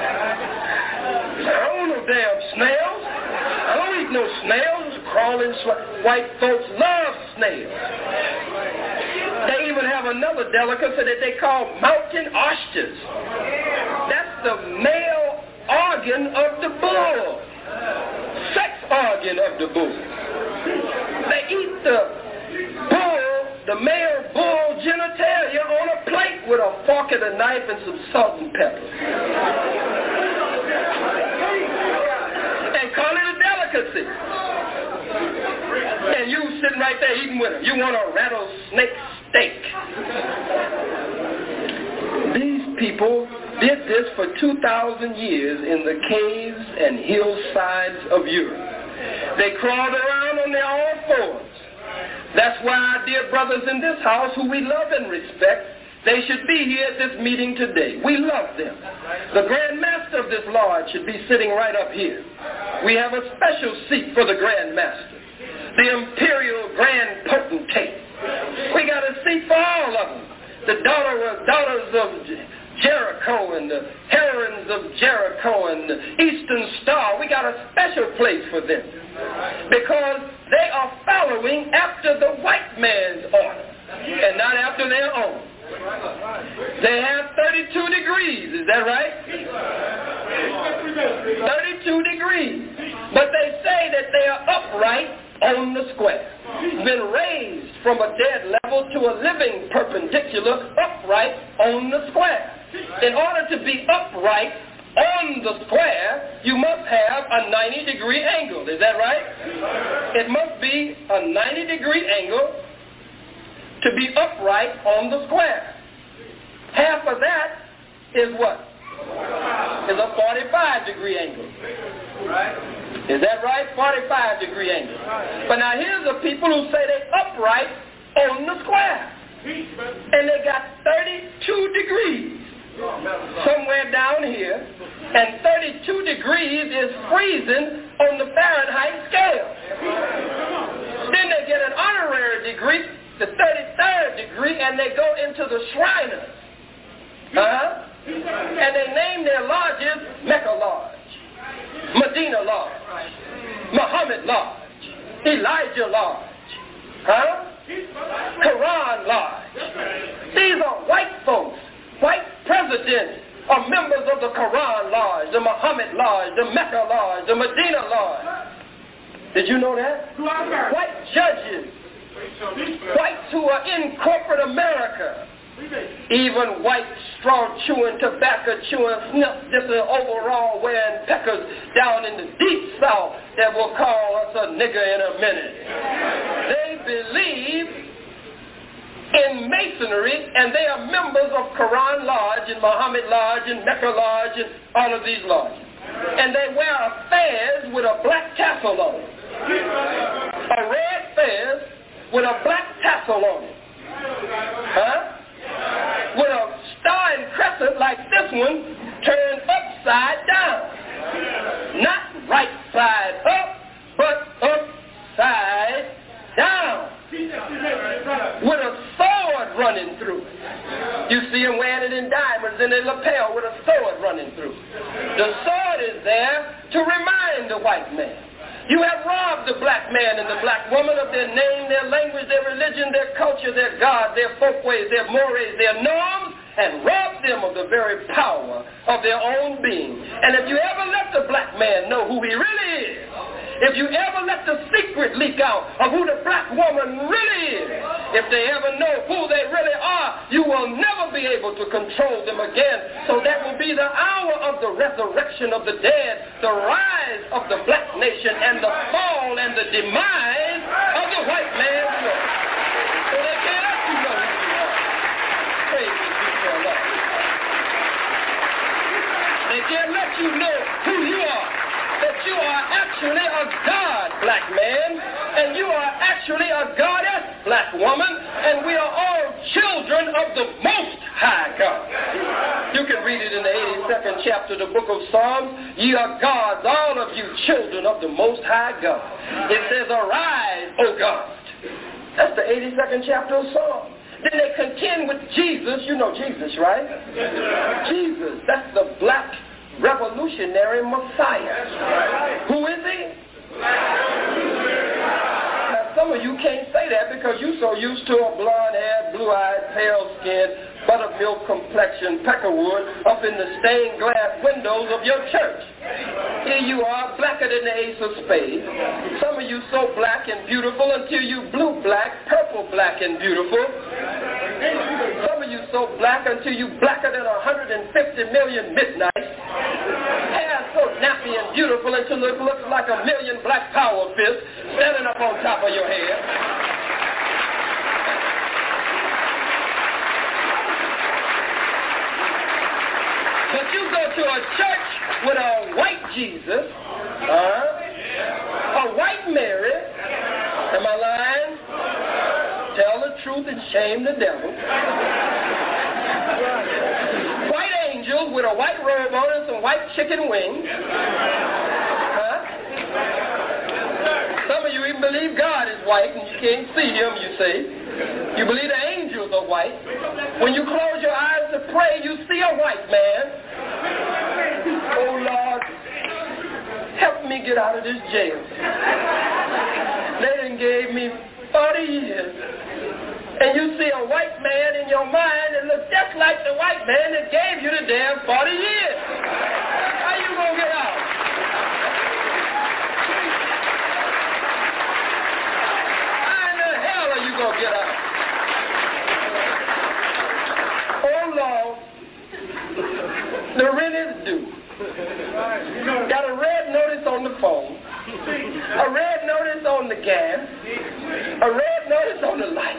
I don't want no damn snails. I don't eat no snails. Crawling white folks love snails. They even have another delicacy that they call mountain oysters. That's the male organ of the bull. Sex organ of the bull. They eat the male bull genitalia on a plate with a fork and a knife and some salt and pepper. And call it a delicacy. And you sitting right there eating with them. You want a rattlesnake steak. These people did this for 2,000 years in the caves and hillsides of Europe. They crawled around on their own fours. That's why our dear brothers in this house, who we love and respect, they should be here at this meeting today. We love them. The Grand Master of this lodge should be sitting right up here. We have a special seat for the Grand Master, the Imperial Grand Potentate. We got a seat for all of them. The daughters of Jericho and the heroines of Jericho and the Eastern Star. We got a special place for them because they are following after the white man's order and not after their own. They have 32 degrees, is that right? 32 degrees. But they say that they are upright on the square. Been raised from a dead level to a living perpendicular upright on the square. In order to be upright on the square, you must have a 90-degree angle. Is that right? It must be a 90-degree angle to be upright on the square. Half of that is what? Is a 45-degree angle. Right? Is that right? 45-degree angle. But now here's the people who say they upright on the square. And they got 32 degrees somewhere down here. And 32 degrees is freezing on the Fahrenheit scale. Then they get an honorary degree, the 33rd degree, and they go into the Shriners. And they name their lodges Mecca Lodge, Medina Lodge, Muhammad Lodge, Elijah Lodge, Quran Lodge. These are white folks. White presidents are members of the Quran Lodge, the Muhammad Lodge, the Mecca Lodge, the Medina Lodge. Did you know that? White judges, whites who are in corporate America, even white straw-chewing, tobacco-chewing, snip-dipping, overall wearing peckers down in the deep south that will call us a nigger in a minute. They believe in Masonry, and they are members of Quran Lodge and Muhammad Lodge and Mecca Lodge and all of these lodges. And they wear a fez with a black tassel on it. A red fez with a black tassel on it. With a star and crescent like this one turned upside down. Not right side up, running through it. You see them wearing it in diamonds in their lapel with a sword running through it. The sword is there to remind the white man. You have robbed the black man and the black woman of their name, their language, their religion, their culture, their God, their folkways, their mores, their norms, and robbed them of the very power of their own being. And if you ever let the black man know who he really is, if you ever let the secret leak out of who the black woman really is, if they ever know who they really are, you will never be able to control them again. So that will be the hour of the resurrection of the dead, the rise of the black nation, and the fall and the demise of the white man's world. So they can't let you know who you are. Praise be to Allah. They can't let you know who you are. That you are actually a God, black man, and you are actually a goddess, black woman, and we are all children of the Most High God. You can read it in the 82nd chapter of the book of Psalms. Ye are gods, all of you children of the Most High God. It says, arise, O God. That's the 82nd chapter of Psalms. Then they contend with Jesus. You know Jesus, right? Jesus, that's the black revolutionary Messiah. Who is he? Now, some of you can't say that because you're so used to a blonde-haired, blue-eyed, pale-skinned, buttermilk complexion peckerwood up in the stained glass windows of your church. Here you are, blacker than the ace of spades. Some of you so black and beautiful until you blue-black, purple-black and beautiful. Some of you so black until you blacker than 150 million midnights. Hair so nappy and beautiful until it looks like a million black power fists standing up on top of your head. But you go to a church with a white Jesus, a white Mary. Am I lying? Tell the truth and shame the devil. White angels with a white robe on and some white chicken wings. Some of you even believe God is white and you can't see him, you say. You believe the angels are white. When you close your eyes to pray, you see a white man. Oh, Lord, help me get out of this jail. They done gave me 40 years. And you see a white man in your mind that looks just like the white man that gave you the damn 40 years. How you gonna get out? How in the hell are you gonna get out? Oh, Lord, the rent is due. Got a red notice on the phone, a red notice on the gas, a red notice on the light.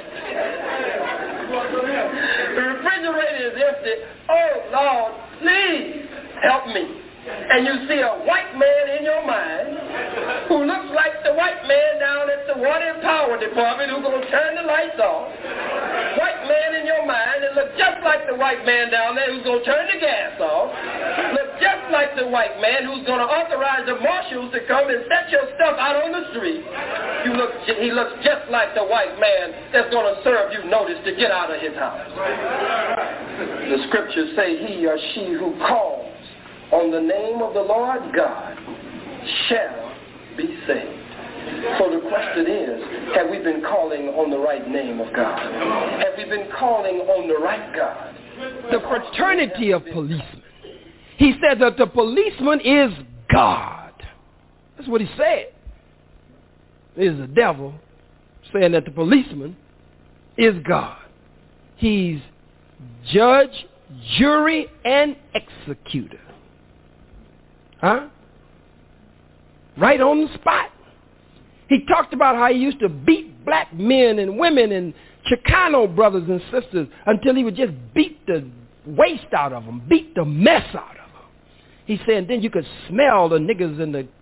The refrigerator is empty. Oh, Lord, please help me. And you see a white man in your mind who looks like the white man down at the water and power department who's going to turn the lights off. White man in your mind that looks just like the white man down there who's going to turn the gas off. Looks just like the white man who's going to authorize the marshals to come and set your stuff out on the street. He looks just like the white man that's going to serve you notice to get out of his house. The scriptures say he or she who calls on the name of the Lord God shall be saved. So the question is, have we been calling on the right name of God? Have we been calling on the right God? The fraternity of policemen. He said that the policeman is God. That's what he said. There's the devil saying that the policeman is God. He's judge, jury, and executor. Huh? Right on the spot. He talked about how he used to beat black men and women and Chicano brothers and sisters until he would just beat the waste out of them, beat the mess out of them. He said, then you could smell the niggas and the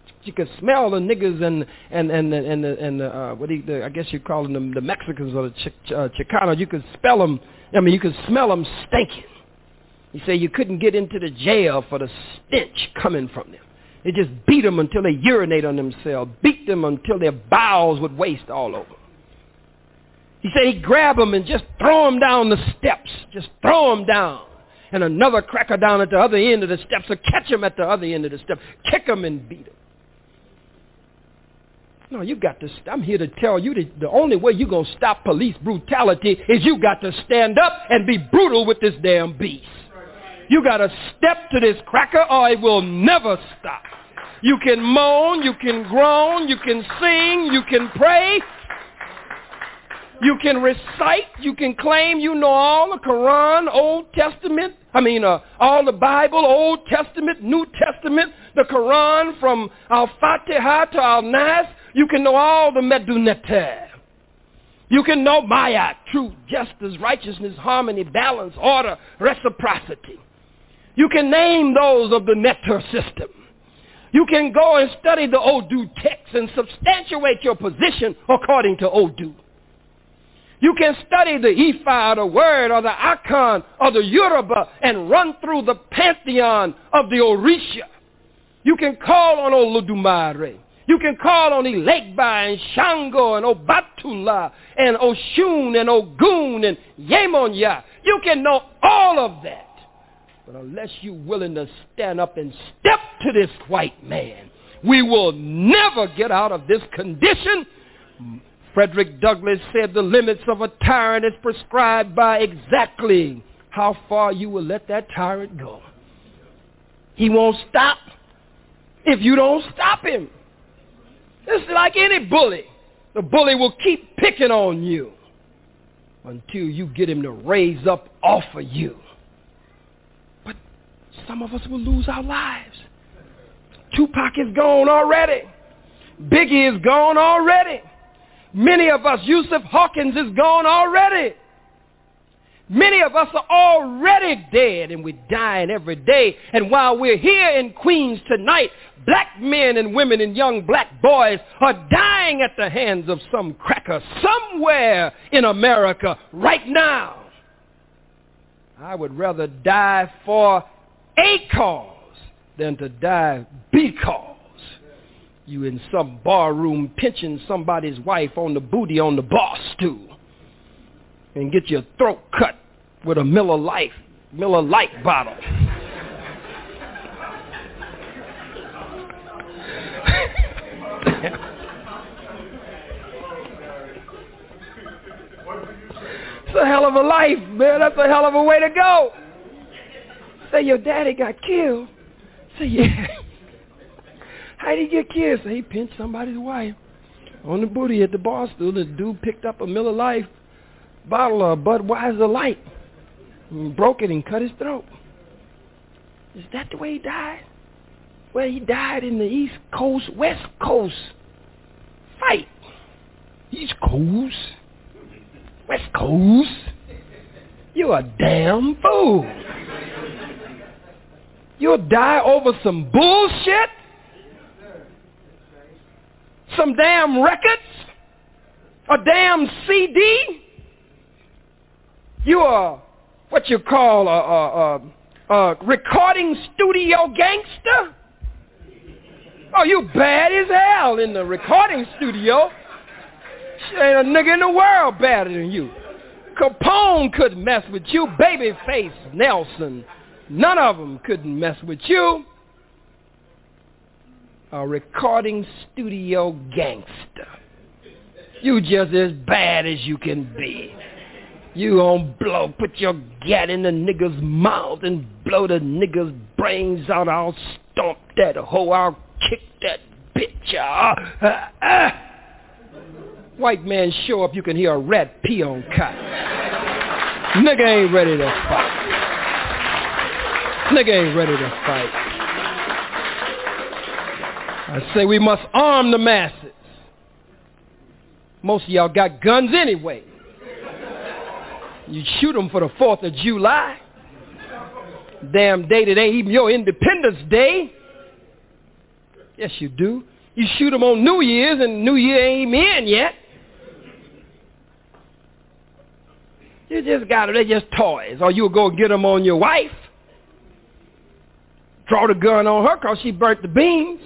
I guess you call them the Mexicans or the Chicanos. You could smell them. You could smell them stinking. He said you couldn't get into the jail for the stench coming from them. They just beat them until they urinate on themselves, beat them until their bowels would waste all over. He said he'd grab them and just throw them down the steps. Just throw them down. And another cracker down at the other end of the steps will catch him at the other end of the steps, kick him and beat him. No, you got to, I'm here to tell you that the only way you're going to stop police brutality is you got to stand up and be brutal with this damn beast. You got to step to this cracker or it will never stop. You can moan, you can groan, you can sing, you can pray, you can recite, you can claim you know all the Quran, Old Testament, all the Bible, Old Testament, New Testament, the Quran from Al-Fatiha to Al-Nas. You can know all the Medunete. You can know Maya, truth, justice, righteousness, harmony, balance, order, reciprocity. You can name those of the Netter system. You can go and study the Odu text and substantiate your position according to Odu. You can study the Ifa or the Word or the Akan or the Yoruba and run through the pantheon of the Orisha. You can call on Olodumare. You can call on Ilegba and Shango and Obatula and Oshun and Ogun and Yemonya. You can know all of that. But unless you're willing to stand up and step to this white man, we will never get out of this condition. Frederick Douglass said the limits of a tyrant is prescribed by exactly how far you will let that tyrant go. He won't stop if you don't stop him. It's like any bully. The bully will keep picking on you until you get him to raise up off of you. But some of us will lose our lives. Tupac is gone already. Biggie is gone already. Many of us, Yusuf Hawkins is gone already. Many of us are already dead, and we're dying every day. And while we're here in Queens tonight, black men and women and young black boys are dying at the hands of some cracker somewhere in America right now. I would rather die for a cause than to die because you in some bar room pinching somebody's wife on the booty on the bar stool and get your throat cut with a Miller Lite bottle. It's a hell of a life, man. That's a hell of a way to go. Say your daddy got killed. Say, yeah. How did he get killed? Say he pinched somebody's wife on the booty at the bar stool. The dude picked up a Miller Lite bottle of Budweiser Light and broke it and cut his throat. Is that the way he died? Well, he died in the East Coast, West Coast fight. East Coast, West Coast. You're a damn fool. You'll die over some bullshit? Some damn records? A damn CD? You are what you call a recording studio gangster? Oh, you bad as hell in the recording studio. Shit, ain't a nigga in the world badder than you. Capone couldn't mess with you. Babyface Nelson, none of them couldn't mess with you. A recording studio gangster. You just as bad as you can be. You gon' put your gat in the nigga's mouth and blow the nigga's brains out. I'll stomp that hoe. I'll kick that bitch. White man show up, you can hear a rat pee on cotton. Nigga ain't ready to fight. Nigga ain't ready to fight. I say we must arm the masses. Most of y'all got guns anyway. You shoot them for the 4th of July. Damn day that ain't even your Independence Day. Yes, you do. You shoot them on New Year's, and New Year ain't even in yet. You just got them. They're just toys. Or you'll go get them on your wife. Draw the gun on her because she burnt the beans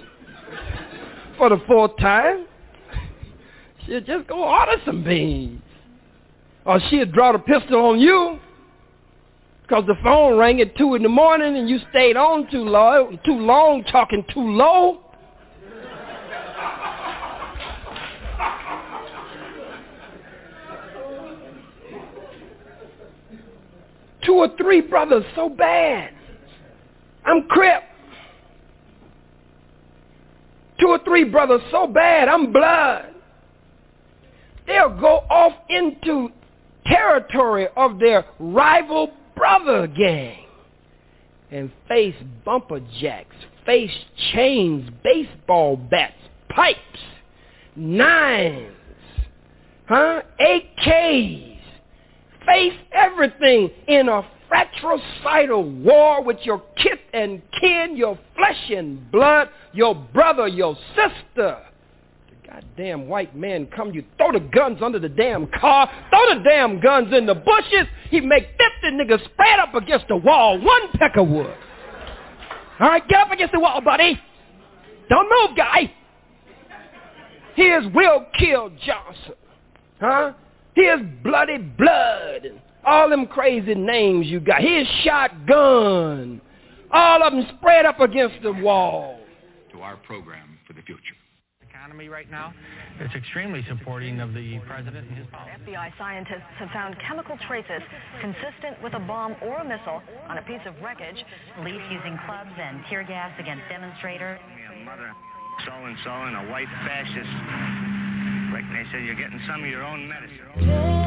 for the 4th time. She'll just go order some beans. Or she'd draw the pistol on you because the phone rang at 2 in the morning and you stayed on too long, talking too low. Two or three brothers so bad. I'm Crip. 2 or 3 brothers so bad. I'm Blood. They'll go off into territory of their rival brother gang and face bumper jacks, face chains, baseball bats, pipes, nines, AKs, face everything in a fratricidal war with your kith and kin, your flesh and blood, your brother, your sister. Goddamn white man come, you throw the guns under the damn car, throw the damn guns in the bushes, he make 50 niggas spread up against the wall, one peck of wood. All right, get up against the wall, buddy. Don't move, guy. Here's Will Kill Johnson. Here's Bloody Blood, and all them crazy names you got. Here's Shotgun. All of them spread up against the wall. To our program for the future. Economy right now, it's extremely supporting of the president and his policy. FBI scientists have found chemical traces consistent with a bomb or a missile on a piece of wreckage. Police using clubs and tear gas against demonstrators. Mother, so-and-so and a white fascist. Rick, they said you're getting some of your own medicine.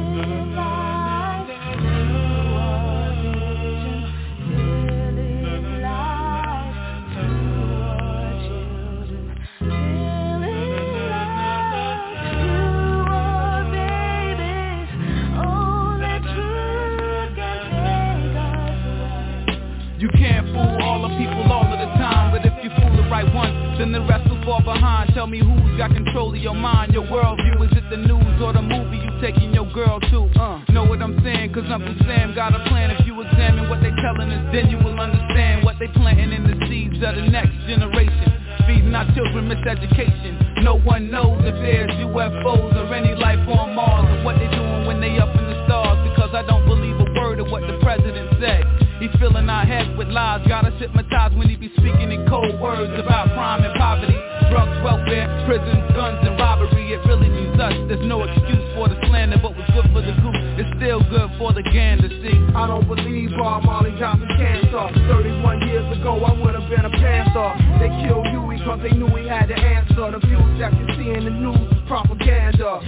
You can't fool all the people all of the time, but if you fool the right one, then the rest will fall behind. Tell me who's got control of your mind, your worldview. Is it the news or the movie you taking your girl to? Know what I'm saying? Cause Uncle Sam got a plan. If you examine what they telling us, then you will understand what they planting in the seeds of the next generation. Feeding our children miseducation. No one knows if there's UFOs or any life on Mars, or what they doing when they up in the stars. Because I don't believe a word of what the president said. He's filling our heads with lies, got us hypnotized when he be speaking in cold words about crime and poverty, drugs, welfare, prisons, guns, and robbery. It really means us. There's no excuse for the slander, but what's good for the goose is still good for the gander, see. I don't believe Bob Marley Johnson cancer. 31 years ago, I would have been a panther. They killed Huey cause they knew he had the answer. The views that you see in the news is propaganda.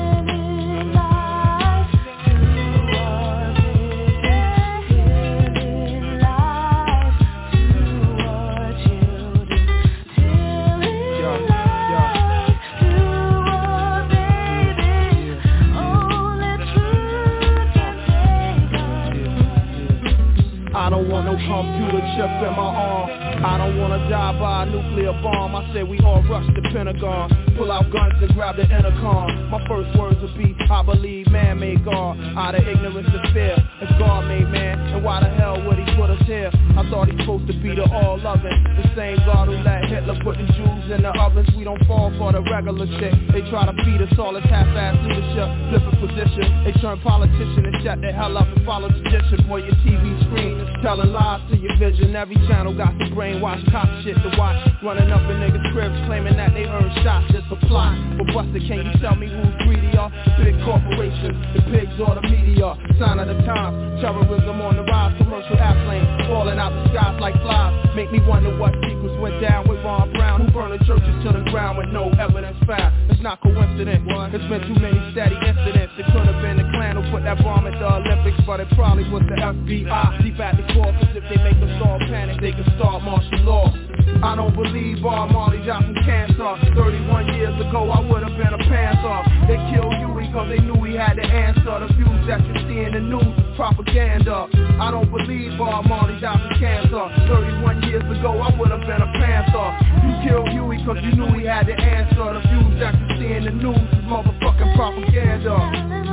I don't want no computer chip in my arm. I don't wanna die by a nuclear bomb. I say we all rush the Pentagon, pull out guns and grab the intercom. My first words will be, I believe man made God. Out of ignorance and fear, if God made man, then why the hell would he put us here? I thought he's supposed to be the all-loving, the same God who let Hitler put the Jews in the ovens. We don't fall for the regular shit. They try to feed us all this half-ass leadership, flipping position. They turn politician and shut the hell up and follow tradition. Boy, your TV screen is telling lies to your vision. Every channel got the brainwash cop shit to watch. Running up in niggas' cribs claiming that they earn shots. It's a plot. But Buster, can you tell me who's greedier? The big corporations, the pigs or the media? Sign of the times, terrorism on the rise. Commercial airplanes falling out the skies like flies. Make me wonder what secrets went down with Ron Brown, who burned the churches to the ground with no evidence found. It's not coincidence. It's been too many steady incidents. It could have been the Klan who put that bomb at the Olympics, but it probably was the FBI. Deep at the core, cause if they make us all panic, they can start martial law. I don't believe Bob Marley Johnson cancer. 31 years ago, I would have been a panther. They killed Huey cause they knew he had the answer. The views that you see in the news is propaganda. I don't believe Bob Marley Johnson cancer. 31 years ago, I would have been a panther. You killed Huey cause you knew he had the answer. The views that you see in the news is motherfucking propaganda.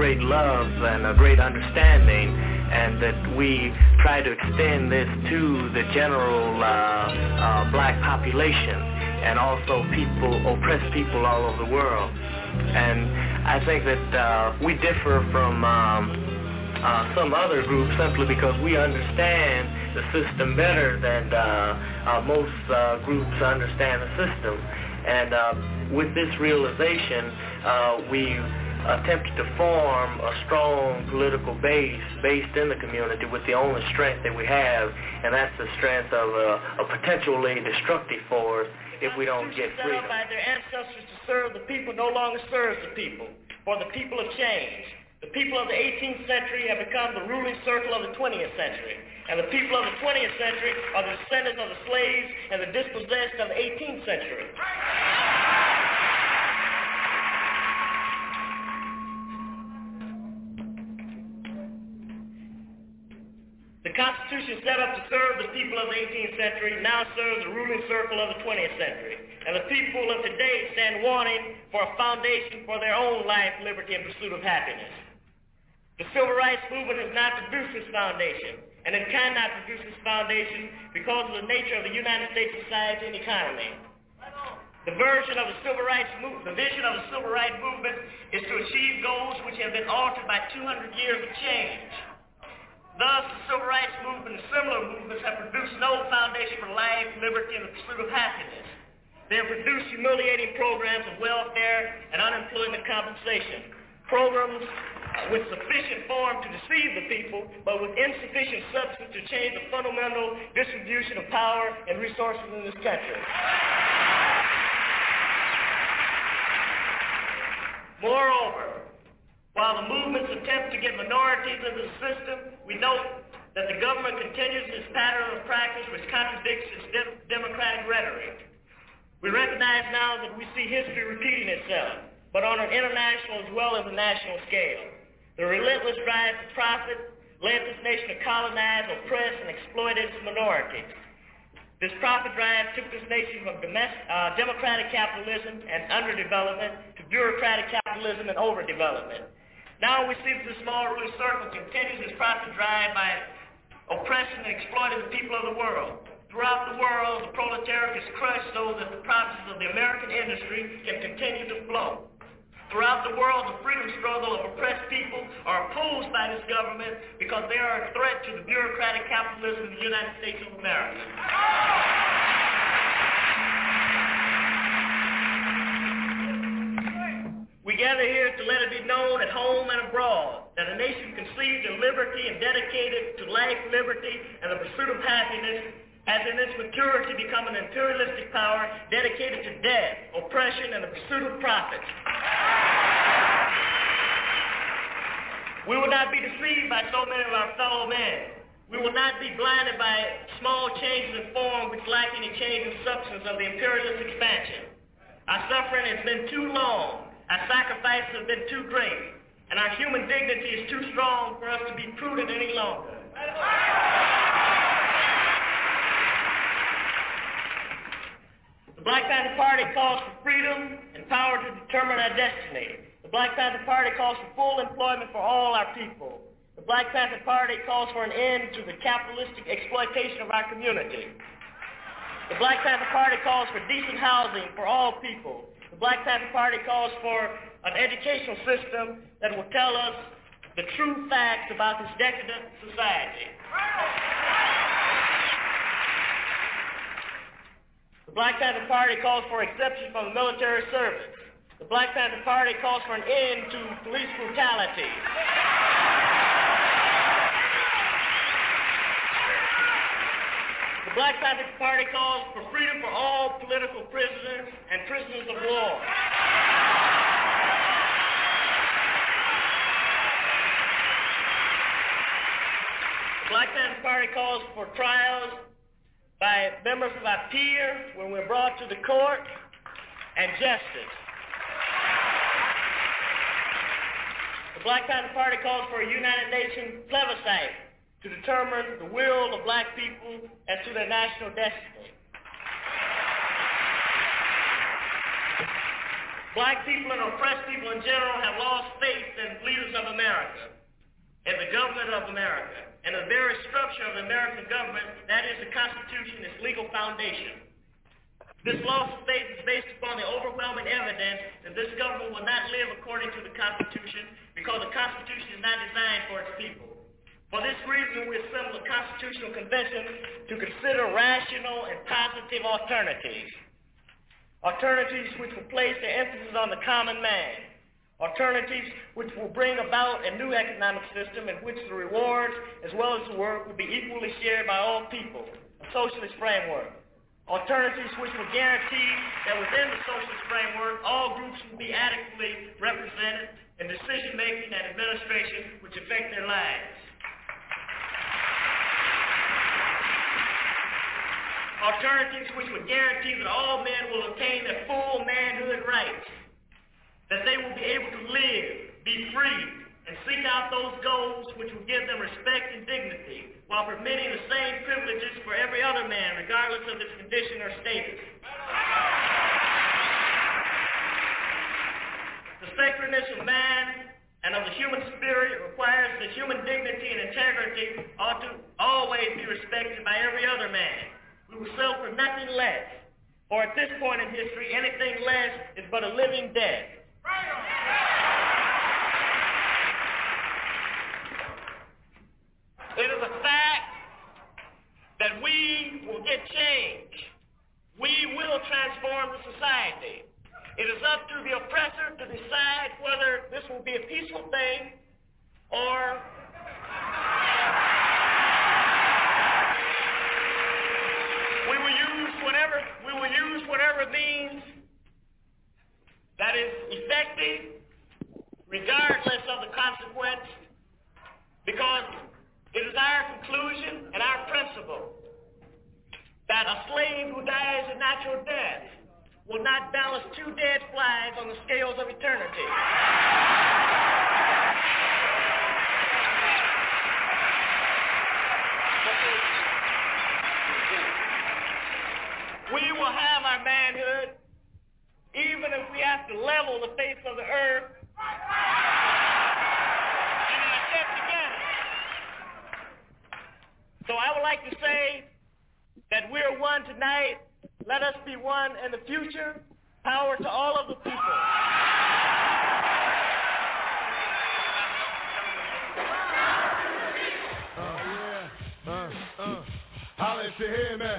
great love and a great understanding, and that we try to extend this to the general black population and also oppressed people all over the world. And I think that we differ from some other groups simply because we understand the system better than most groups understand the system. And with this realization, we attempted to form a strong political base based in the community with the only strength that we have, and that's the strength of a potentially destructive force if we don't get freedom. Set up by their ancestors to serve the people no longer serves the people, for the people have changed. The people of the 18th century have become the ruling circle of the 20th century, and the people of the 20th century are the descendants of the slaves and the dispossessed of the 18th century. The Constitution set up to serve the people of the 18th century now serves the ruling circle of the 20th century. And the people of today stand wanting for a foundation for their own life, liberty, and pursuit of happiness. The Civil Rights Movement has not produced this foundation, and it cannot produce this foundation because of the nature of the United States society and economy. The vision of the Civil Rights Movement is to achieve goals which have been altered by 200 years of change. Thus, the Civil Rights Movement and similar movements have produced no foundation for life, liberty, and the pursuit of happiness. They have produced humiliating programs of welfare and unemployment compensation, programs with sufficient form to deceive the people, but with insufficient substance to change the fundamental distribution of power and resources in this country. Moreover, while the movements attempt to get minorities into the system, we note that the government continues its pattern of practice which contradicts its democratic rhetoric. We recognize now that we see history repeating itself, but on an international as well as a national scale. The relentless drive for profit led this nation to colonize, oppress, and exploit its minorities. This profit drive took this nation from democratic capitalism and underdevelopment to bureaucratic capitalism and overdevelopment. Now we see that the small ruling circle continues its profit drive by oppressing and exploiting the people of the world. Throughout the world, the proletariat is crushed so that the profits of the American industry can continue to flow. Throughout the world, the freedom struggle of oppressed people are opposed by this government because they are a threat to the bureaucratic capitalism of the United States of America. We gather here to let it be known at home and abroad that a nation conceived in liberty and dedicated to life, liberty, and the pursuit of happiness has in its maturity become an imperialistic power dedicated to death, oppression, and the pursuit of profit. We will not be deceived by so many of our fellow men. We will not be blinded by small changes in form which lack any change in substance of the imperialist expansion. Our suffering has been too long. Our sacrifices have been too great, and our human dignity is too strong for us to be prudent any longer. The Black Panther Party calls for freedom and power to determine our destiny. The Black Panther Party calls for full employment for all our people. The Black Panther Party calls for an end to the capitalistic exploitation of our community. The Black Panther Party calls for decent housing for all people. The Black Panther Party calls for an educational system that will tell us the true facts about this decadent society. The Black Panther Party calls for exemption from the military service. The Black Panther Party calls for an end to police brutality. The Black Panther Party calls for freedom for all political prisoners and prisoners of war. The Black Panther Party calls for trials by members of our peers when we're brought to the court, and justice. The Black Panther Party calls for a United Nations plebiscite to determine the will of black people as to their national destiny. Black people and oppressed people in general have lost faith in leaders of America, in the government of America, and the very structure of the American government, that is the Constitution, its legal foundation. This loss of faith is based upon the overwhelming evidence that this government will not live according to the Constitution because the Constitution is not designed for its people. For this reason, we assembled a Constitutional Convention to consider rational and positive alternatives. Alternatives which will place the emphasis on the common man. Alternatives which will bring about a new economic system in which the rewards as well as the work will be equally shared by all people, a socialist framework. Alternatives which will guarantee that within the socialist framework, all groups will be adequately represented in decision-making and administration which affect their lives. Alternatives which would guarantee that all men will obtain their full manhood rights, that they will be able to live, be free, and seek out those goals which will give them respect and dignity, while permitting the same privileges for every other man, regardless of his condition or status. The sacredness of man and of the human spirit requires that human dignity and integrity ought to always be respected by every other man. We will settle for nothing less, or at this point in history, anything less is but a living death. It is a fact that we will get change. We will transform the society. It is up to the oppressor to decide whether this will be a peaceful thing or we will use whatever means that is effective regardless of the consequence, because it is our conclusion and our principle that a slave who dies a natural death will not balance two dead flies on the scales of eternity. We will have our manhood even if we have to level the face of the earth in an attempt to get it. So I would like to say that we're one tonight. Let us be one in the future. Power to all of the people. Holla if you hear me.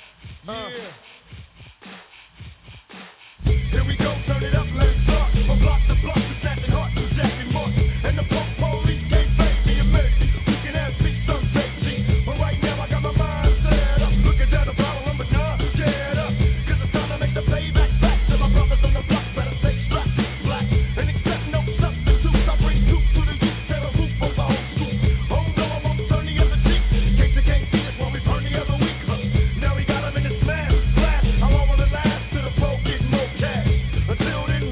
Here we go, turn it up, let's start. From block to block, to snatching hearts and jacking marks. And the punk police can't face me, amazing. We can have speech some safety. But right now I got my mind set up. Looking down the bottle, I'm not get up. Cause it's time to make the payback back to my brothers on the block. Better stay strapped, black. And accept no substitutes. I bring soup to the youth, tear a roof over the whole school. Oh no, I'm on turn the other cheek. In case you can't see us while we burn the other week. Now we got him in his smash, blast. How long will it last? To the pro getting more cash. Until then,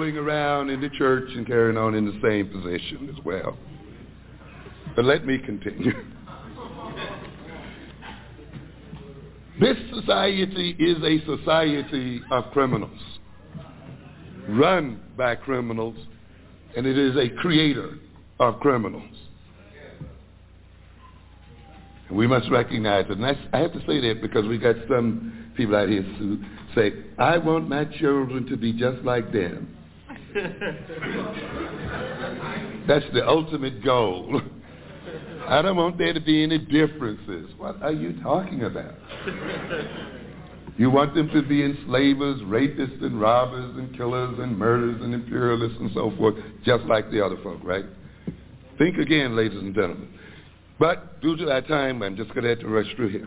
going around in the church and carrying on in the same position as well. But let me continue. This society is a society of criminals, run by criminals, and it is a creator of criminals. And we must recognize it. And I have to say that because we got some people out here who say, I want my children to be just like them. That's the ultimate goal. I don't want there to be any differences. What are you talking about? You want them to be enslavers, rapists, and robbers, and killers, and murderers, and imperialists, and so forth, just like the other folk, right? Think again, ladies and gentlemen. But due to our time, I'm just going to have to rush through here.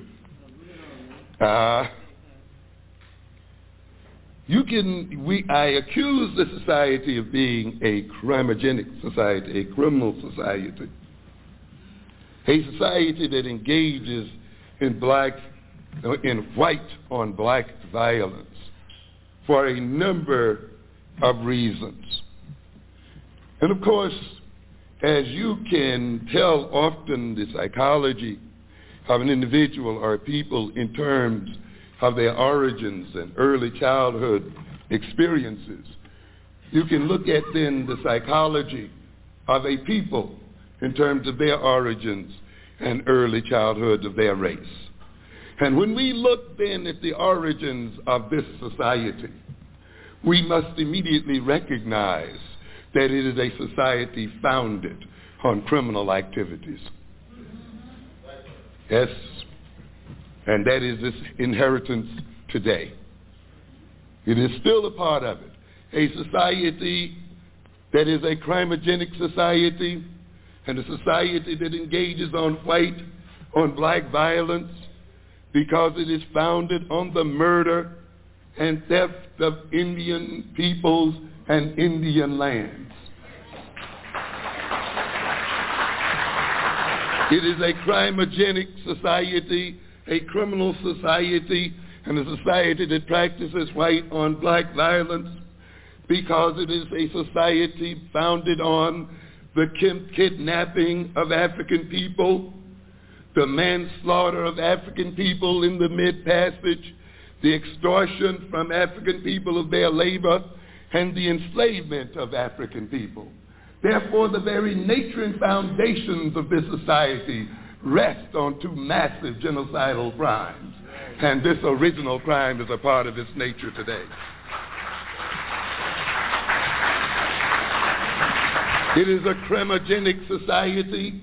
I accuse the society of being a crimogenic society, a criminal society, a society that engages in white on black violence for a number of reasons. And of course, as you can tell often the psychology of an individual or people in terms of their origins and early childhood experiences, you can look at then the psychology of a people in terms of their origins and early childhood of their race. And when we look then at the origins of this society, we must immediately recognize that it is a society founded on criminal activities. Yes, and that is this inheritance today. It is still a part of it. A society that is a crimogenic society and a society that engages on white, on black violence because it is founded on the murder and theft of Indian peoples and Indian lands. It is a crimogenic society, a criminal society, and a society that practices white on black violence because it is a society founded on the kidnapping of African people, the manslaughter of African people in the Mid-Passage, the extortion from African people of their labor, and the enslavement of African people. Therefore, the very nature and foundations of this society rest on two massive genocidal crimes. And this original crime is a part of its nature today. It is a crimogenic society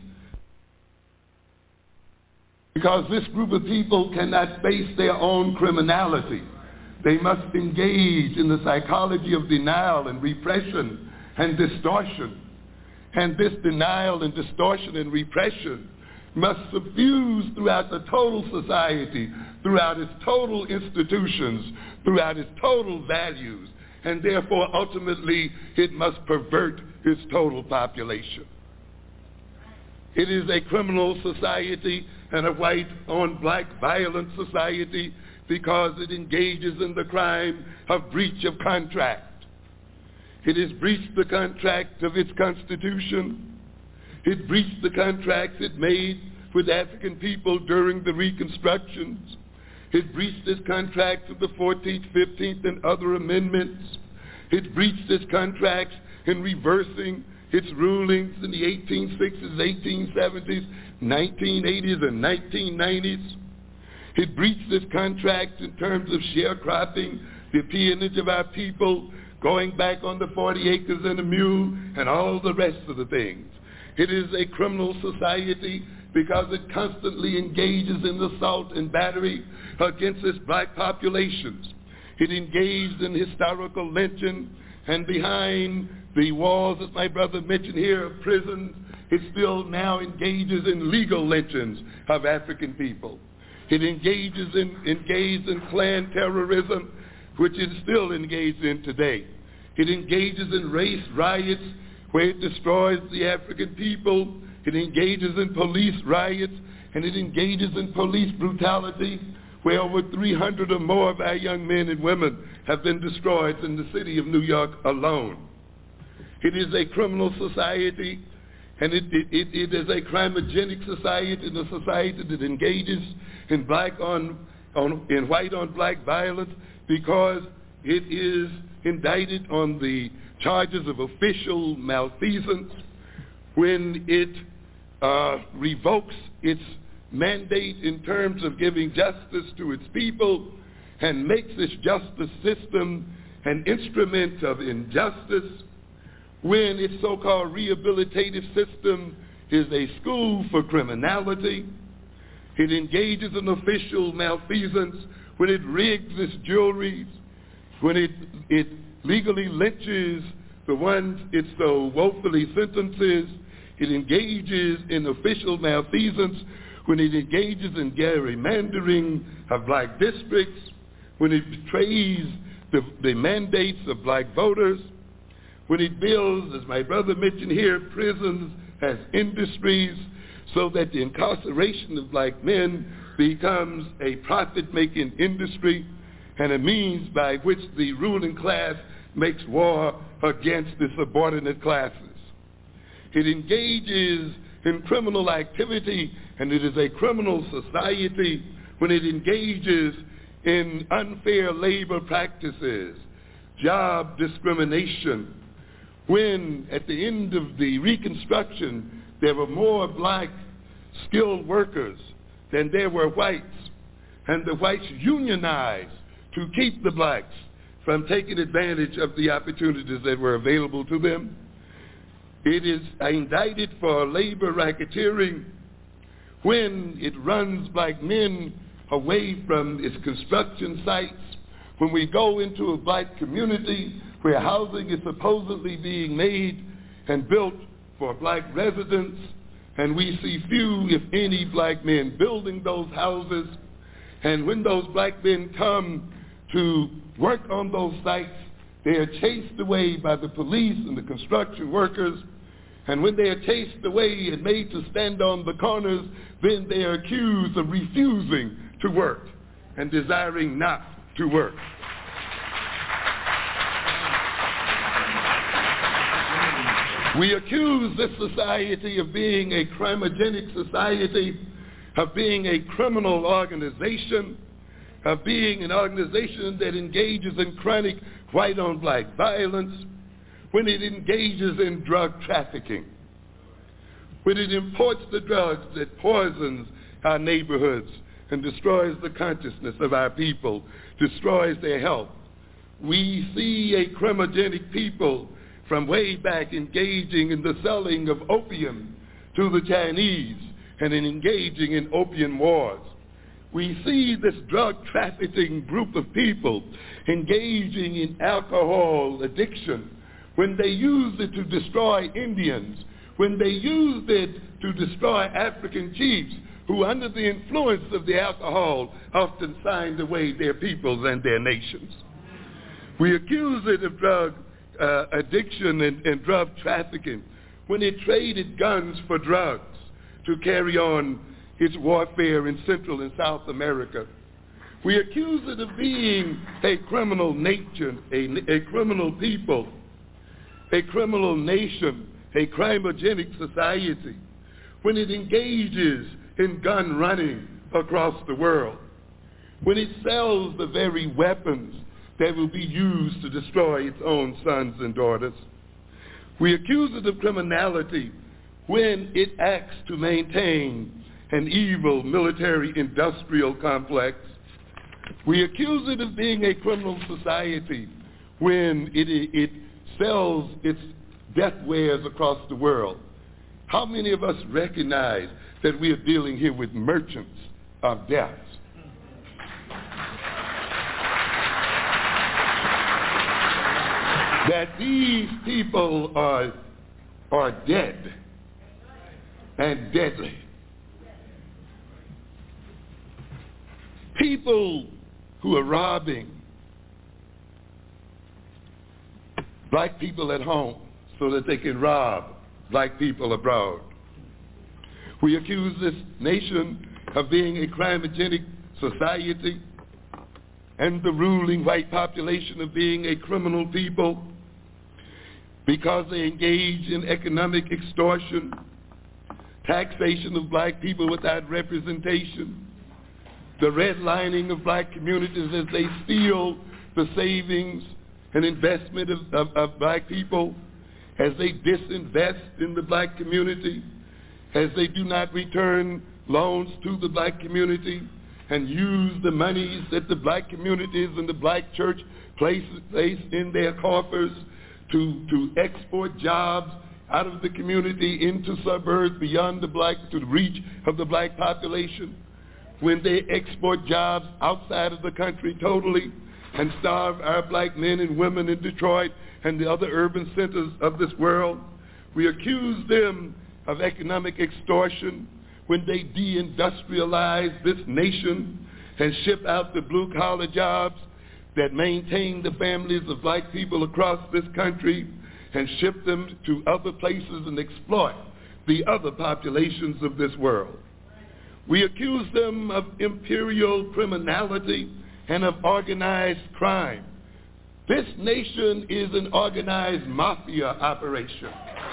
because this group of people cannot face their own criminality. They must engage in the psychology of denial and repression and distortion. And this denial and distortion and repression must suffuse throughout the total society, throughout its total institutions, throughout its total values, and therefore ultimately it must pervert its total population. It is a criminal society and a white on black violent society because it engages in the crime of breach of contract. It has breached the contract of its constitution. It breached the contracts it made with African people during the Reconstructions. It breached its contracts of the 14th, 15th, and other amendments. It breached its contracts in reversing its rulings in the 1860s, 1870s, 1980s, and 1990s. It breached its contracts in terms of sharecropping, the peonage of our people, going back on the 40 acres and a mule, and all the rest of the things. It is a criminal society because it constantly engages in assault and battery against its black populations. It engaged in historical lynching, and behind the walls, as my brother mentioned here, of prisons, it still now engages in legal lynchings of African people. It engaged in clan terrorism, which it is still engaged in today. It engages in race riots where it destroys the African people. It engages in police riots, and it engages in police brutality where over 300 or more of our young men and women have been destroyed in the city of New York alone. It is a criminal society, and it is a crimogenic society, and a society that engages in white on black violence because it is indicted on the charges of official malfeasance when it revokes its mandate in terms of giving justice to its people and makes this justice system an instrument of injustice, when its so-called rehabilitative system is a school for criminality. It engages in official malfeasance when it rigs its juries, when it legally lynches the ones it so woefully sentences. It engages in official malfeasance when it engages in gerrymandering of black districts, when it betrays the mandates of black voters, when it builds, as my brother mentioned here, prisons as industries so that the incarceration of black men becomes a profit-making industry and a means by which the ruling class makes war against the subordinate classes. It engages in criminal activity, and it is a criminal society when it engages in unfair labor practices, job discrimination, when at the end of the Reconstruction there were more black skilled workers than there were whites, and the whites unionized to keep the blacks from taking advantage of the opportunities that were available to them. It is indicted for labor racketeering when it runs black men away from its construction sites, when we go into a black community where housing is supposedly being made and built for black residents, and we see few, if any, black men building those houses. And when those black men come to work on those sites, they are chased away by the police and the construction workers. And when they are chased away and made to stand on the corners, then they are accused of refusing to work and desiring not to work. We accuse this society of being a crimogenic society, of being a criminal organization, of being an organization that engages in chronic white-on-black violence, when it engages in drug trafficking, when it imports the drugs that poisons our neighborhoods and destroys the consciousness of our people, destroys their health. We see a crimogenic people from way back engaging in the selling of opium to the Chinese and in engaging in opium wars. We see this drug trafficking group of people engaging in alcohol addiction when they used it to destroy Indians, when they used it to destroy African chiefs who under the influence of the alcohol often signed away their peoples and their nations. We accuse it of drug addiction and drug trafficking when it traded guns for drugs to carry on its warfare in Central and South America. We accuse it of being a criminal nation, a criminal people, a criminal nation, a crimogenic society, when it engages in gun running across the world, when it sells the very weapons that will be used to destroy its own sons and daughters. We accuse it of criminality when it acts to maintain an evil military-industrial complex. We accuse it of being a criminal society when it sells its death wares across the world. How many of us recognize that we are dealing here with merchants of death? That these people are dead and deadly. People who are robbing black people at home so that they can rob black people abroad. We accuse this nation of being a crimogenic society and the ruling white population of being a criminal people because they engage in economic extortion, taxation of black people without representation, the redlining of black communities as they steal the savings and investment of black people, as they disinvest in the black community, as they do not return loans to the black community and use the monies that the black communities and the black church place in their coffers to export jobs out of the community into suburbs beyond to the reach of the black population, when they export jobs outside of the country totally and starve our black men and women in Detroit and the other urban centers of this world. We accuse them of economic extortion when they deindustrialize this nation and ship out the blue-collar jobs that maintain the families of black people across this country and ship them to other places and exploit the other populations of this world. We accuse them of imperial criminality and of organized crime. This nation is an organized mafia operation.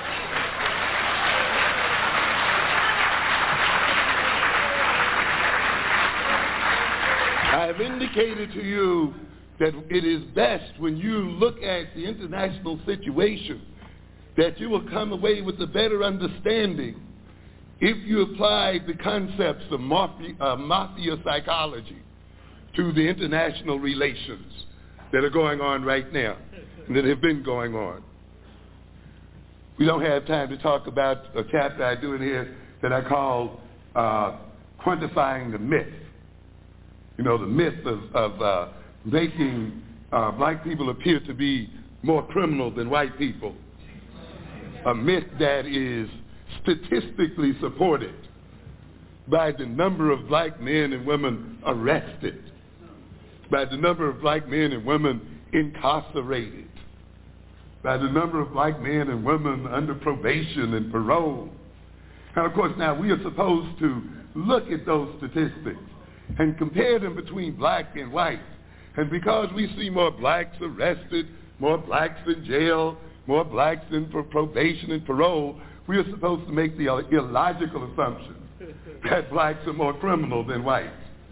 I have indicated to you that it is best when you look at the international situation that you will come away with a better understanding if you apply the concepts of mafia psychology to the international relations that are going on right now and that have been going on. We don't have time to talk about a chapter I do in here that I call quantifying the myth. You know, the myth of making black people appear to be more criminal than white people. A myth that is statistically supported by the number of black men and women arrested, by the number of black men and women incarcerated, by the number of black men and women under probation and parole. And of course now we are supposed to look at those statistics and compare them between black and white. And because we see more blacks arrested, more blacks in jail, more blacks in for probation and parole, we are supposed to make the illogical assumption that blacks are more criminal than whites.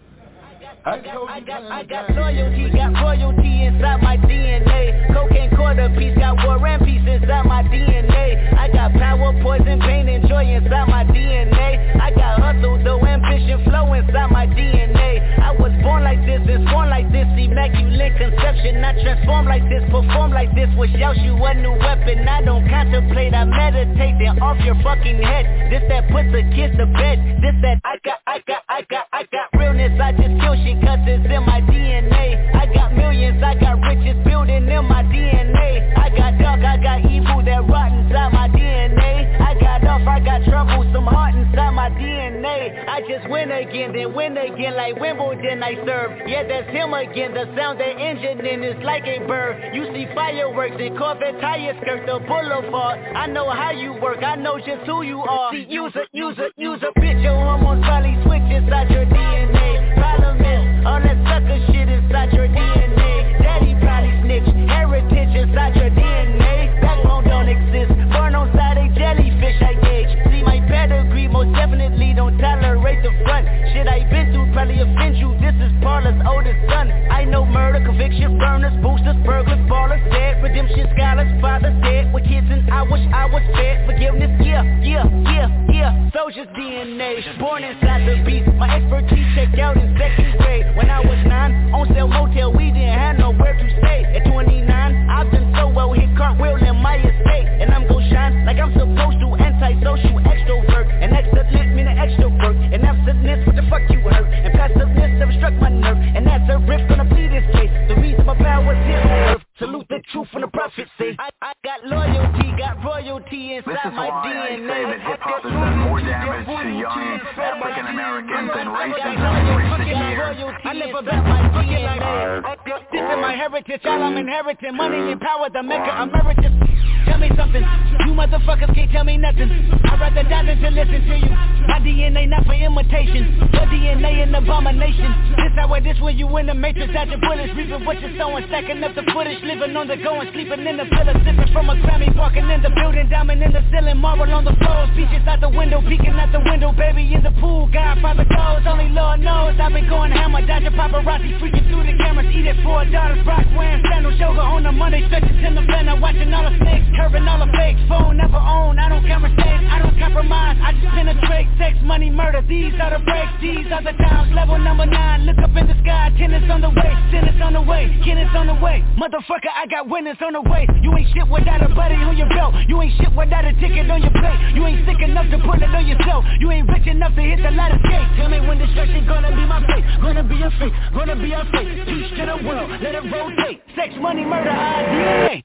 I got loyalty, got royalty inside my DNA. Cocaine quarter piece, got war and peace inside my DNA. I got power, poison, pain, and joy inside my DNA. I got hustle, though, ambition, flow inside my DNA. I was born like this, and born like this, immaculate conception. I transform like this, perform like this, wish out you a new weapon. I don't contemplate, I meditate, then off your fucking head. This that puts a kid to bed. This that I got realness, I just kill shit. Cause it's in my DNA. I got millions, I got riches building in my DNA. I got dark, I got evil that rot inside my DNA. I got off, I got trouble, some heart inside my DNA. I just win again, then win again like Wimbledon I serve. Yeah, that's him again, the sound that engine in is like a bird. You see fireworks and Corvette tires skirt the boulevard. I know how you work, I know just who you are. See, use a bitch, your hormones probably switch inside your DNA. Problem is, all that sucker shit inside your DNA. Daddy probably snitch, heritage inside your DNA. Backbone don't exist, born on side a jellyfish I gauge. See my pedigree, most definitely don't tolerate the front. Shit I been through probably offend you, this is Paula's oldest son. I know murder, conviction, burners, boosters, burglars, ballers, dead. Redemption scholars, fathers dead. With kids and I wish I was fed. Forgiveness, yeah. Soldier's DNA, born inside the beast. My expertise checked out in second grade. When I was 9, on sale motel, we didn't have nowhere to stay. At 29, I've been so well, hit cartwheel in my estate. And I'm gon' shine like I'm supposed to, antisocial extrovert. And excellent meaning extrovert. And absentness, what the fuck you hurt? And passiveness never struck my nerve. And that's a riff gonna be this case. The reason my power's here on earth. Salute the truth from the prophets say. I got loyalty, got royalty inside my DNA. This is why I say that hip-hop has done more damage to young African Americans than racism in recent years. I never bet my DNA. This is my heritage, all I'm inheriting. Money and power, the Mecca emeritus. Tell me something, you motherfuckers can't tell me ain't nothing. I'd rather die than to listen to you. My DNA not for imitation. Your DNA an abomination. This how it is when you in the matrix. Out your bullets, reaping what you're sowing. Stacking up the footage, living on the go and sleeping in the pillar. Sipping from a Grammy, walking in the building. Diamond in the ceiling, marble on the floor. Speeches out the window, peeking out the window. Baby in the pool, Godfather goes. Only Lord knows I've been going hammer. Dodging paparazzi, freaking through the cameras. Eat it for daughters, Brock wearing sandals. Yoga on the Monday, stretches in the van. I'm watching all the snakes, curving all the fakes. Phone never own, I don't conversate, I don't compromise. I just penetrate, sex, money, murder. These are the breaks, these are the times. Level number 9, look up in the sky. Tenants on the way, tenants on the way, tenants on the way. Motherfucker, I got winners on the way. You ain't shit without a buddy on your belt. You ain't shit without a ticket on your plate. You ain't sick enough to put it on yourself. You ain't rich enough to hit the ladder skate. Tell me when destruction gonna be my fate. Gonna be a fate, gonna be a fate. Peace to the world, let it rotate. Sex, money, murder, IDA.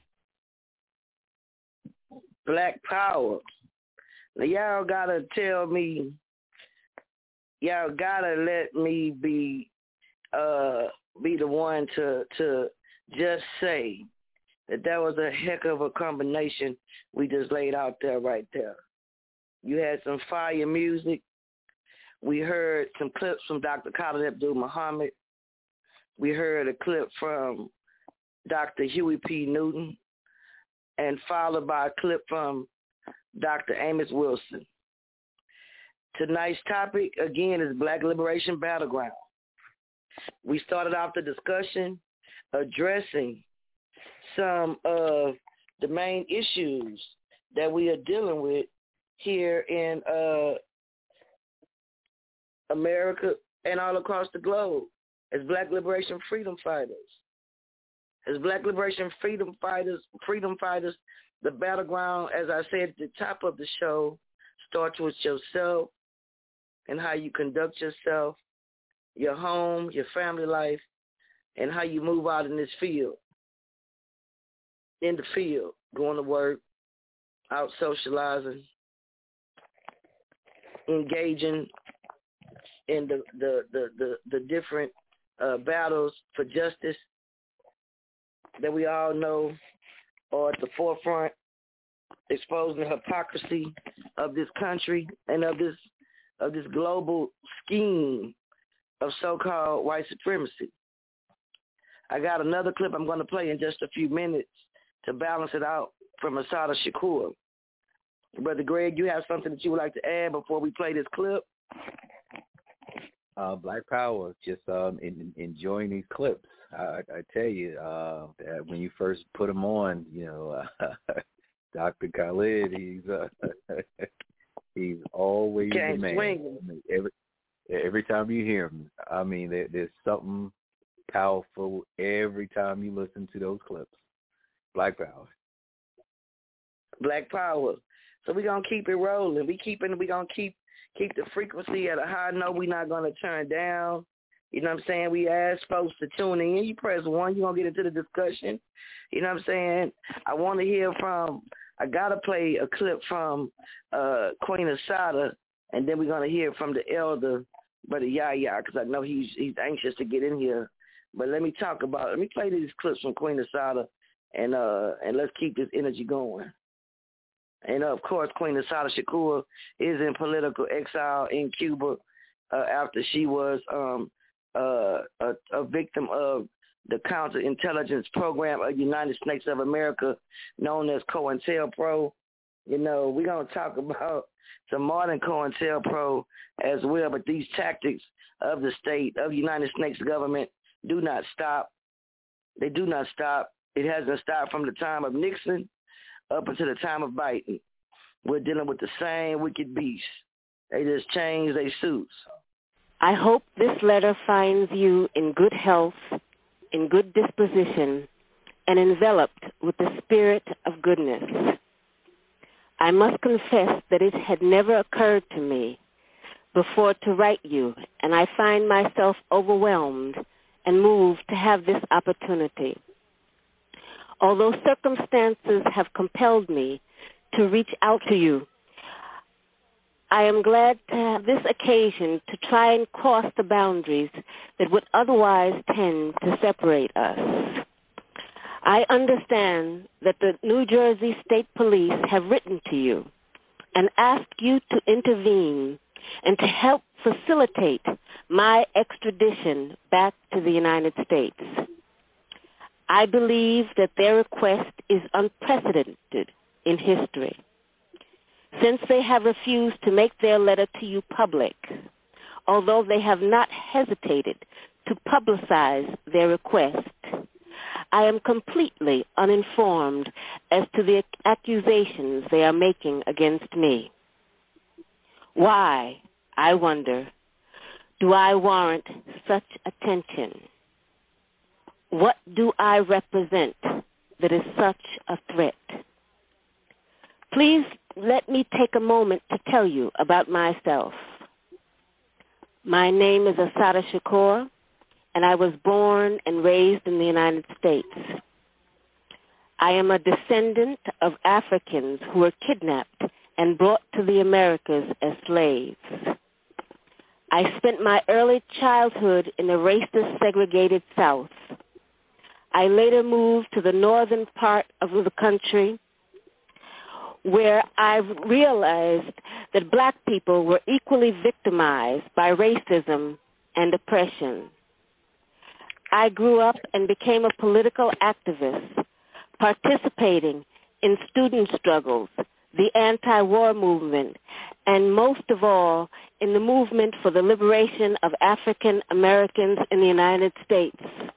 Black power. Now y'all gotta tell me, y'all gotta let me be the one to just say that was a heck of a combination we just laid out there right there. You had some fire music. We heard some clips from Dr. Khalid Abdul-Muhammad. We heard a clip from Dr. Huey P. Newton, and followed by a clip from Dr. Amos Wilson. Tonight's topic, again, is Black Liberation Battleground. We started off the discussion addressing some of the main issues that we are dealing with here in America and all across the globe as Black Liberation Freedom Fighters. As Black Liberation Freedom Fighters, the battleground, as I said at the top of the show, starts with yourself and how you conduct yourself, your home, your family life, and how you move out in this field. In the field, going to work, out socializing, engaging in the different battles for justice that we all know are at the forefront, exposing the hypocrisy of this country and of this global scheme of so-called white supremacy. I got another clip I'm going to play in just a few minutes to balance it out from Assata Shakur. Brother Greg, you have something that you would like to add before we play this clip? Black Power, just enjoying these clips. I tell you, that when you first put them on, Dr. Khalid, he's always the man. I mean, every time you hear him, I mean, there's something powerful every time you listen to those clips. Black Power. Black Power. So we're gonna keep it rolling. We're gonna keep the frequency at a high note. We're not gonna turn down. You know what I'm saying? We ask folks to tune in. You press 1, you're gonna get into the discussion. You know what I'm saying? I gotta play a clip from Queen Assata, and then we're gonna hear from the elder, Brother Yahya, because I know he's anxious to get in here. But let me play these clips from Queen Assata, and let's keep this energy going. And of course, Queen Assata Shakur is in political exile in Cuba after she was a victim of the counterintelligence program of the United States of America, known as COINTELPRO. We're going to talk about some modern COINTELPRO as well, but these tactics of the state, of the United States government, do not stop. They do not stop. It hasn't stopped from the time of Nixon up until the time of Biden. We're dealing with the same wicked beasts. They just change their suits. I hope this letter finds you in good health, in good disposition, and enveloped with the spirit of goodness. I must confess that it had never occurred to me before to write you, and I find myself overwhelmed and moved to have this opportunity. Although circumstances have compelled me to reach out to you, I am glad to have this occasion to try and cross the boundaries that would otherwise tend to separate us. I understand that the New Jersey State Police have written to you and ask you to intervene and to help facilitate my extradition back to the United States. I believe that their request is unprecedented in history. Since they have refused to make their letter to you public, although they have not hesitated to publicize their request, I am completely uninformed as to the accusations they are making against me. Why, I wonder, do I warrant such attention? What do I represent that is such a threat? Please let me take a moment to tell you about myself. My name is Assata Shakur, and I was born and raised in the United States. I am a descendant of Africans who were kidnapped and brought to the Americas as slaves. I spent my early childhood in the racist segregated South. I later moved to the northern part of the country, where I realized that black people were equally victimized by racism and oppression. I grew up and became a political activist, participating in student struggles, the anti-war movement, and most of all, in the movement for the liberation of African Americans in the United States.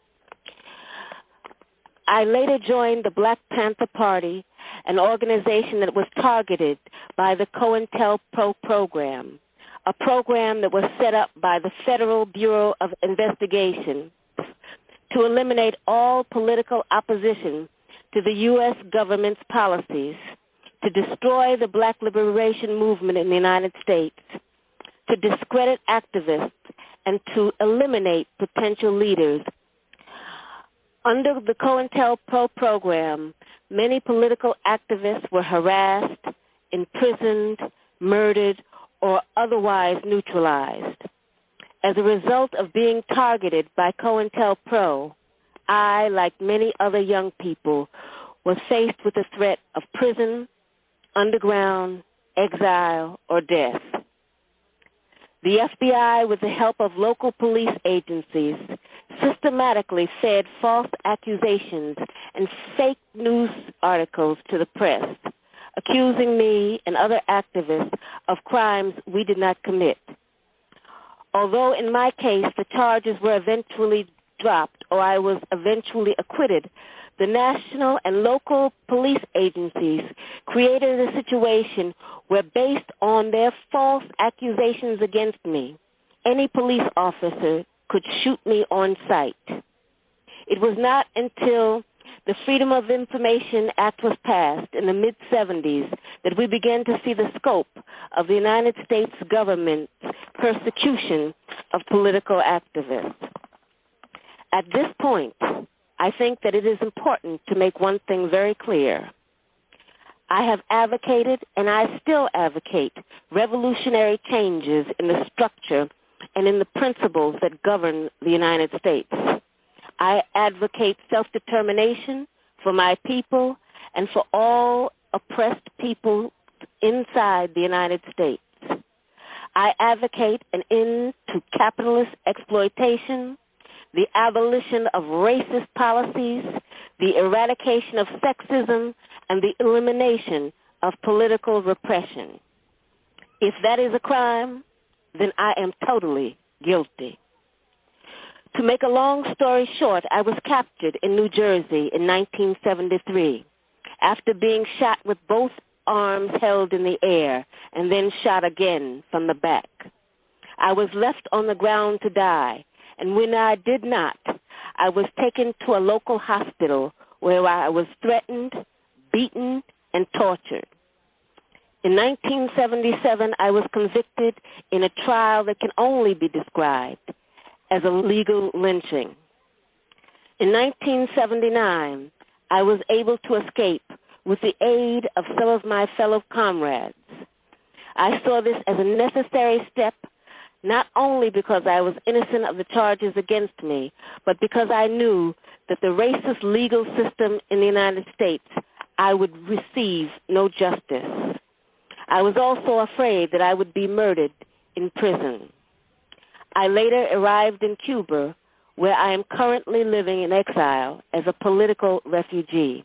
I later joined the Black Panther Party, an organization that was targeted by the COINTELPRO program, a program that was set up by the Federal Bureau of Investigation to eliminate all political opposition to the U.S. government's policies, to destroy the black liberation movement in the United States, to discredit activists, and to eliminate potential leaders. Under the COINTELPRO program, many political activists were harassed, imprisoned, murdered, or otherwise neutralized. As a result of being targeted by COINTELPRO, I, like many other young people, was faced with the threat of prison, underground, exile, or death. The FBI, with the help of local police agencies, systematically fed false accusations and fake news articles to the press, accusing me and other activists of crimes we did not commit. Although in my case the charges were eventually dropped or I was eventually acquitted, the national and local police agencies created a situation where, based on their false accusations against me, any police officer could shoot me on sight. It was not until the Freedom of Information Act was passed in the mid-'70s that we began to see the scope of the United States government's persecution of political activists. At this point, I think that it is important to make one thing very clear. I have advocated, and I still advocate, revolutionary changes in the structure and in the principles that govern the United States. I advocate self-determination for my people and for all oppressed people inside the United States. I advocate an end to capitalist exploitation, the abolition of racist policies, the eradication of sexism, and the elimination of political repression. If that is a crime, then I am totally guilty. To make a long story short, I was captured in New Jersey in 1973 after being shot with both arms held in the air and then shot again from the back. I was left on the ground to die, and when I did not, I was taken to a local hospital where I was threatened, beaten, and tortured. In 1977, I was convicted in a trial that can only be described as a legal lynching. In 1979, I was able to escape with the aid of some of my fellow comrades. I saw this as a necessary step, not only because I was innocent of the charges against me, but because I knew that the racist legal system in the United States, I would receive no justice. I was also afraid that I would be murdered in prison. I later arrived in Cuba, where I am currently living in exile as a political refugee.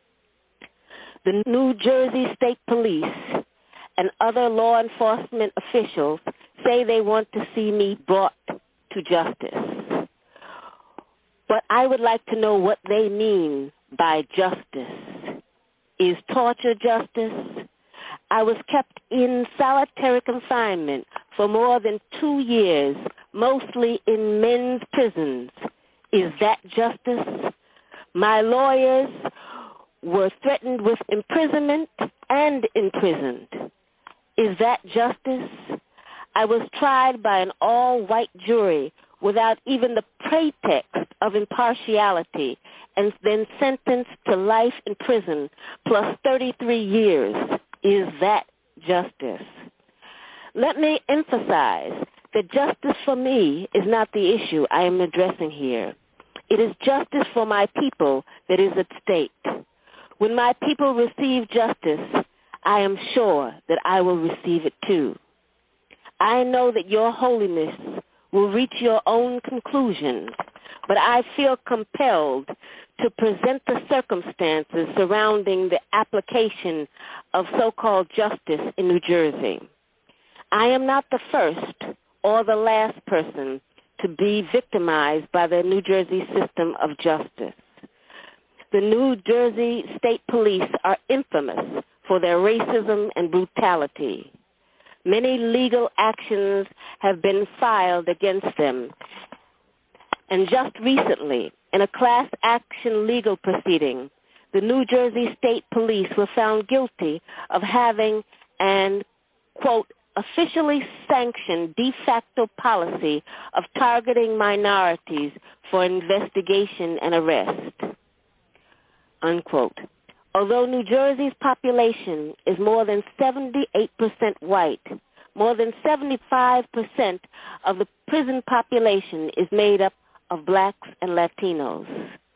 The New Jersey State Police and other law enforcement officials say they want to see me brought to justice. But I would like to know what they mean by justice. Is torture justice? I was kept in solitary confinement for more than 2 years, mostly in men's prisons. Is that justice? My lawyers were threatened with imprisonment and imprisoned. Is that justice? I was tried by an all-white jury without even the pretext of impartiality and then sentenced to life in prison plus 33 years. Is that justice? Let me emphasize that justice for me is not the issue I am addressing here. It is justice for my people that is at stake. When my people receive justice, I am sure that I will receive it too. I know that your holiness will reach your own conclusions, but I feel compelled to present the circumstances surrounding the application of so-called justice in New Jersey. I am not the first or the last person to be victimized by the New Jersey system of justice. The New Jersey State Police are infamous for their racism and brutality. Many legal actions have been filed against them. And just recently, in a class action legal proceeding, the New Jersey State Police were found guilty of having an, quote, officially sanctioned de facto policy of targeting minorities for investigation and arrest, unquote. Although New Jersey's population is more than 78% white, more than 75% of the prison population is made up of blacks and Latinos.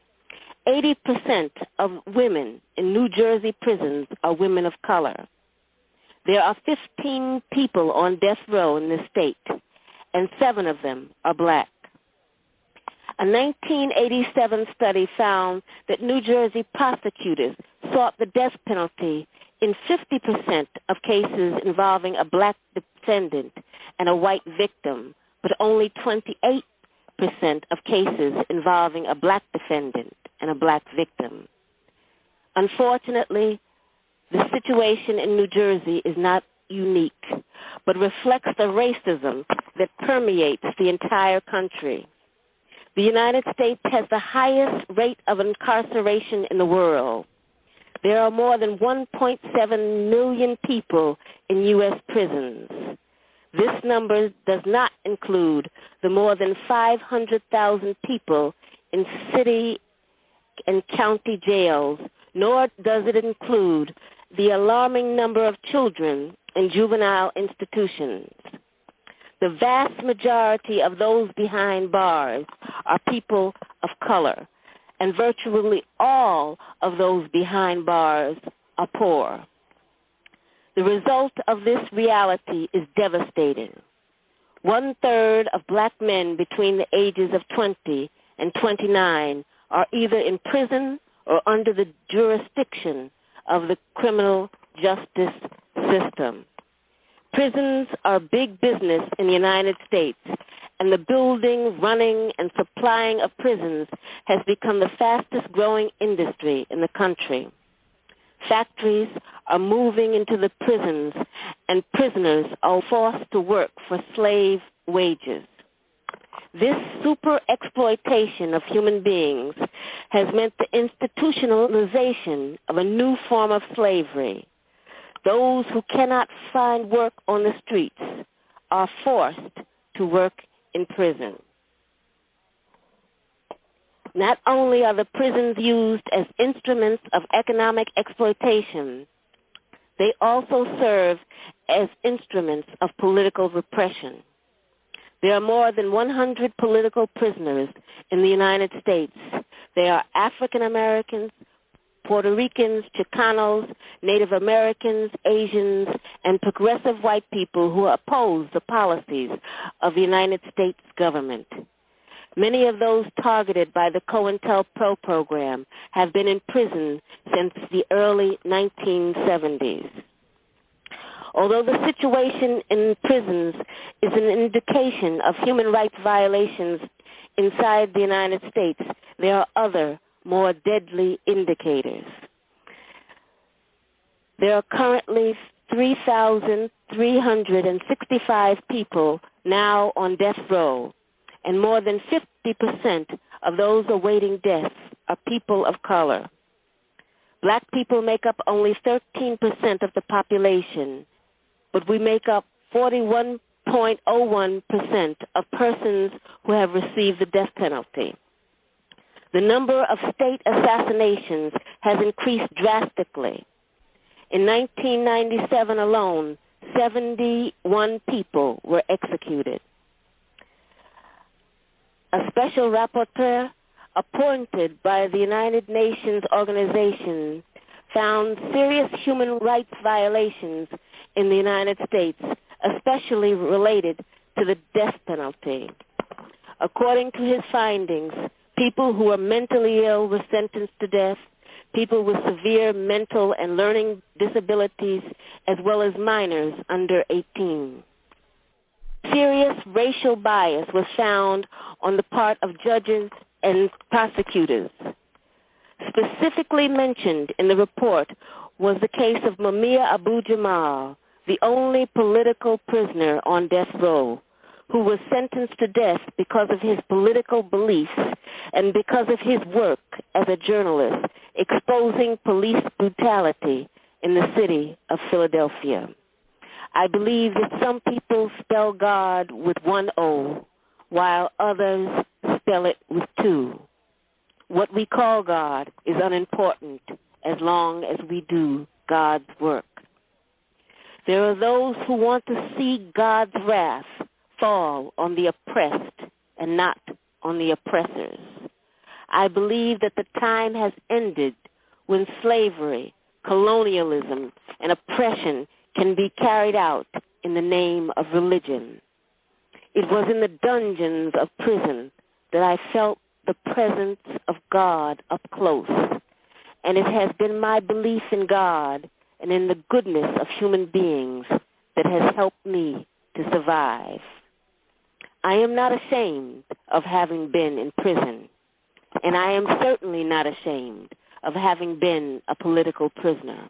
80% of women in New Jersey prisons are women of color. There are 15 people on death row in the state, and 7 of them are black. A 1987 study found that New Jersey prosecutors sought the death penalty in 50% of cases involving a black defendant and a white victim, but only 28% of cases involving a black defendant and a black victim. Unfortunately, the situation in New Jersey is not unique, but reflects the racism that permeates the entire country. The United States has the highest rate of incarceration in the world. There are more than 1.7 million people in U.S. prisons. This number does not include the more than 500,000 people in city and county jails, nor does it include the alarming number of children in juvenile institutions. The vast majority of those behind bars are people of color, and virtually all of those behind bars are poor. The result of this reality is devastating. 1/3 of black men between the ages of 20 and 29 are either in prison or under the jurisdiction of the criminal justice system. Prisons are big business in the United States, and the building, running, and supplying of prisons has become the fastest growing industry in the country. Factories are moving into the prisons, and prisoners are forced to work for slave wages. This super exploitation of human beings has meant the institutionalization of a new form of slavery. Those who cannot find work on the streets are forced to work in prison. Not only are the prisons used as instruments of economic exploitation, they also serve as instruments of political repression. There are more than 100 political prisoners in the United States. They are African Americans, Puerto Ricans, Chicanos, Native Americans, Asians, and progressive white people who oppose the policies of the United States government. Many of those targeted by the COINTELPRO program have been in prison since the early 1970s. Although the situation in prisons is an indication of human rights violations inside the United States, there are other, more deadly indicators. There are currently 3,365 people now on death row, and more than 50% of those awaiting death are people of color. Black people make up only 13% of the population, but we make up 41.01% of persons who have received the death penalty. The number of state assassinations has increased drastically. In 1997 alone, 71 people were executed. A special rapporteur appointed by the United Nations organization found serious human rights violations in the United States, especially related to the death penalty. According to his findings, people who are mentally ill were sentenced to death, people with severe mental and learning disabilities, as well as minors under 18. Serious racial bias was found on the part of judges and prosecutors. Specifically mentioned in the report was the case of Mumia Abu-Jamal, the only political prisoner on death row, who was sentenced to death because of his political beliefs and because of his work as a journalist exposing police brutality in the city of Philadelphia. I believe that some people spell God with one O, while others spell it with two. What we call God is unimportant as long as we do God's work. There are those who want to see God's wrath fall on the oppressed and not on the oppressors. I believe that the time has ended when slavery, colonialism, and oppression can be carried out in the name of religion. It was in the dungeons of prison that I felt the presence of God up close, and it has been my belief in God and in the goodness of human beings that has helped me to survive. I am not ashamed of having been in prison, and I am certainly not ashamed of having been a political prisoner.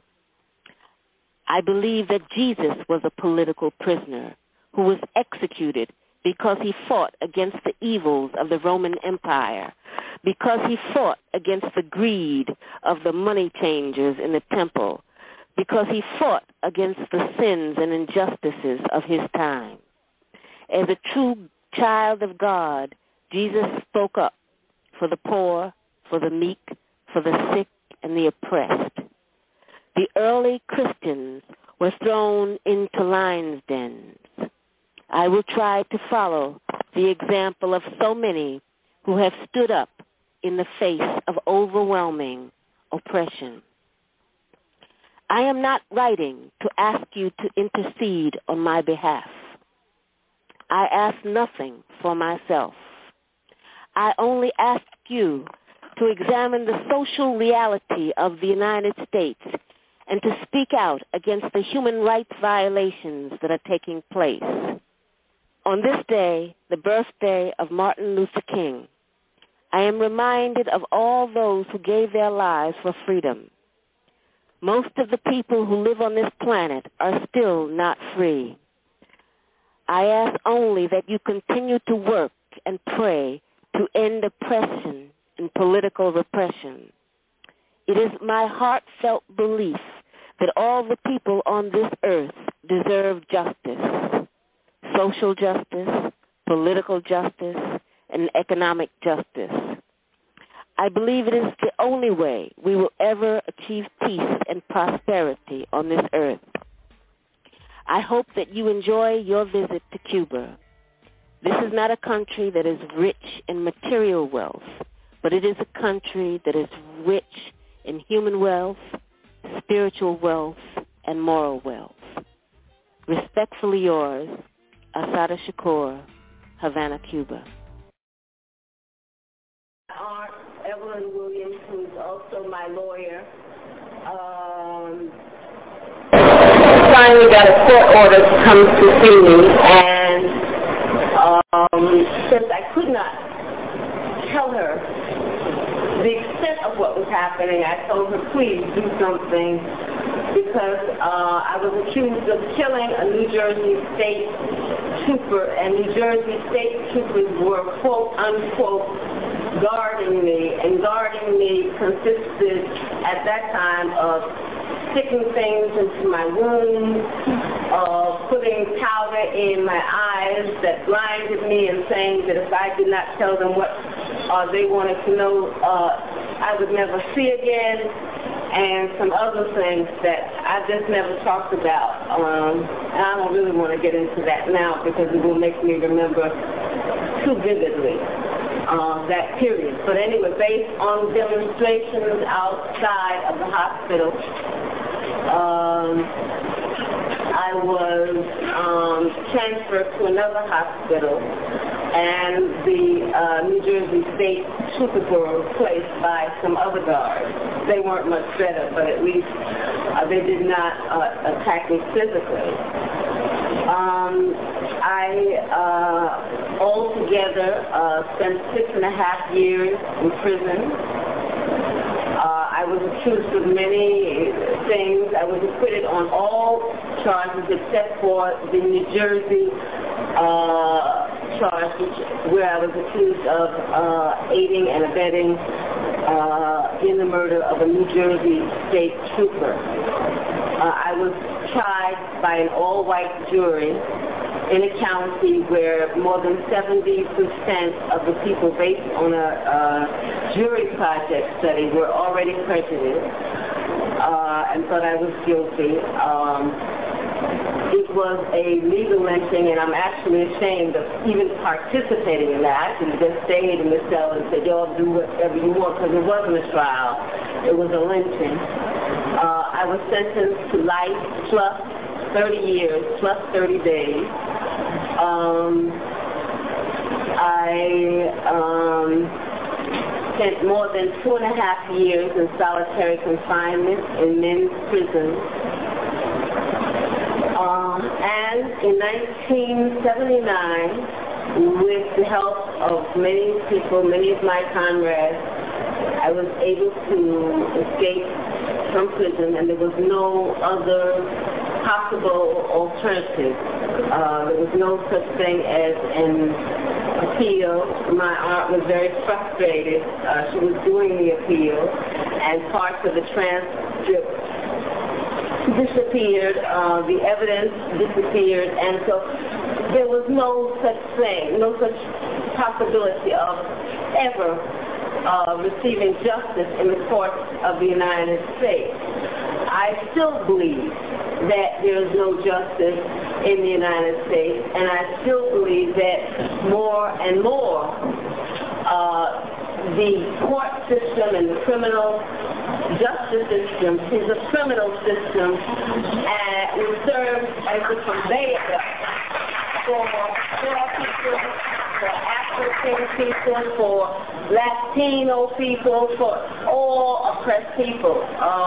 I believe that Jesus was a political prisoner who was executed because he fought against the evils of the Roman Empire, because he fought against the greed of the money changers in the temple, because he fought against the sins and injustices of his time. As a true child of God, Jesus spoke up for the poor, for the meek, for the sick, and the oppressed. The early Christians were thrown into lions' dens. I will try to follow the example of so many who have stood up in the face of overwhelming oppression. I am not writing to ask you to intercede on my behalf. I ask nothing for myself. I only ask you to examine the social reality of the United States and to speak out against the human rights violations that are taking place. On this day, the birthday of Martin Luther King, I am reminded of all those who gave their lives for freedom. Most of the people who live on this planet are still not free. I ask only that you continue to work and pray to end oppression and political repression. It is my heartfelt belief that all the people on this earth deserve justice, social justice, political justice, and economic justice. I believe it is the only way we will ever achieve peace and prosperity on this earth. I hope that you enjoy your visit to Cuba. This is not a country that is rich in material wealth, but it is a country that is rich in human wealth, spiritual wealth, and moral wealth. Respectfully yours, Assata Shakur, Havana, Cuba. Aunt Evelyn Williams, who is also my lawyer, finally got a court order to come to see me, and since I could not tell her the extent of what was happening, I told her, please do something, because I was accused of killing a New Jersey state trooper, and New Jersey state troopers were, quote, unquote, guarding me, and guarding me consisted at that time of sticking things into my wounds, putting powder in my eyes that blinded me, and saying that if I did not tell them what they wanted to know, I would never see again, and some other things that I just never talked about. And I don't really want to get into that now because it will make me remember too vividly that period. But anyway, based on demonstrations outside of the hospital, I was transferred to another hospital, and the New Jersey State troopers were replaced by some other guards. They weren't much better, but at least they did not attack me physically. I altogether spent 6.5 years in prison. I was accused of many things. I was acquitted on all charges except for the New Jersey charge, where I was accused of aiding and abetting in the murder of a New Jersey state trooper. I was tried by an all-white jury in a county where more than 70% of the people, based on a jury project study, were already prejudiced and thought I was guilty. It was a legal lynching, and I'm actually ashamed of even participating in that. I should have just stayed in the cell and said, y'all do whatever you want, because it wasn't a trial. It was a lynching. I was sentenced to life plus 30 years plus 30 days. I spent more than 2.5 years in solitary confinement in men's prisons. And in 1979, with the help of many people, many of my comrades, I was able to escape from prison, and there was no other possible alternative. There was no such thing as an appeal. My aunt was very frustrated. She was doing the appeal, and parts of the transcript disappeared. The evidence disappeared, and so there was no such thing, no such possibility of ever receiving justice in the courts of the United States. I still believe that there is no justice in the United States, and I still believe that more and more the court system and the criminal justice system is a criminal system, and it serves as a conveyor for poor people, for African people, for Latino people, for all oppressed people.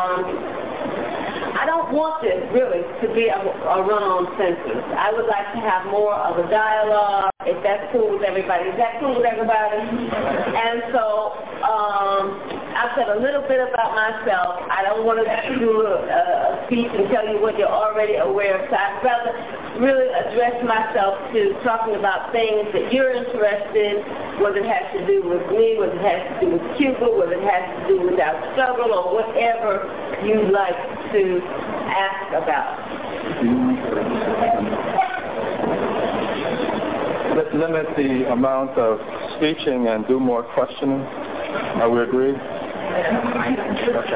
I don't want this really to be a run-on census. I would like to have more of a dialogue, if that's cool with everybody. Is that cool with everybody? And so I've said a little bit about myself. I don't want to do a speech and tell you what you're already aware of. So I'd rather really address myself to talking about things that you're interested in, whether it has to do with me, whether it has to do with Cuba, whether it has to do with our struggle, or whatever you'd like to ask about. Let's limit the amount of speeching and do more questioning. Are we agreed? Okay.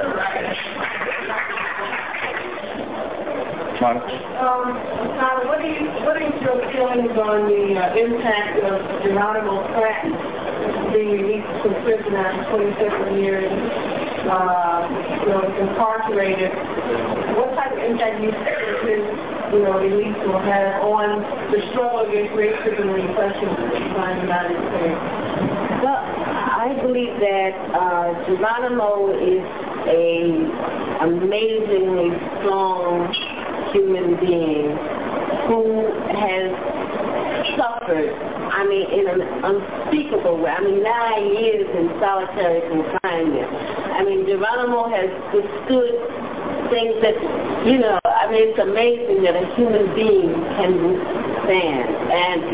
Monica? What are your feelings on the impact of Geronimo Pratt being released from prison after 27 years? is incarcerated, what type of impact do you think this, release will have on the struggle against racism and repression in the United States? Well, I believe that Geronimo is an amazingly strong human being who has suffered, in an unspeakable way. 9 years in solitary confinement. Geronimo has withstood things that, it's amazing that a human being can withstand. And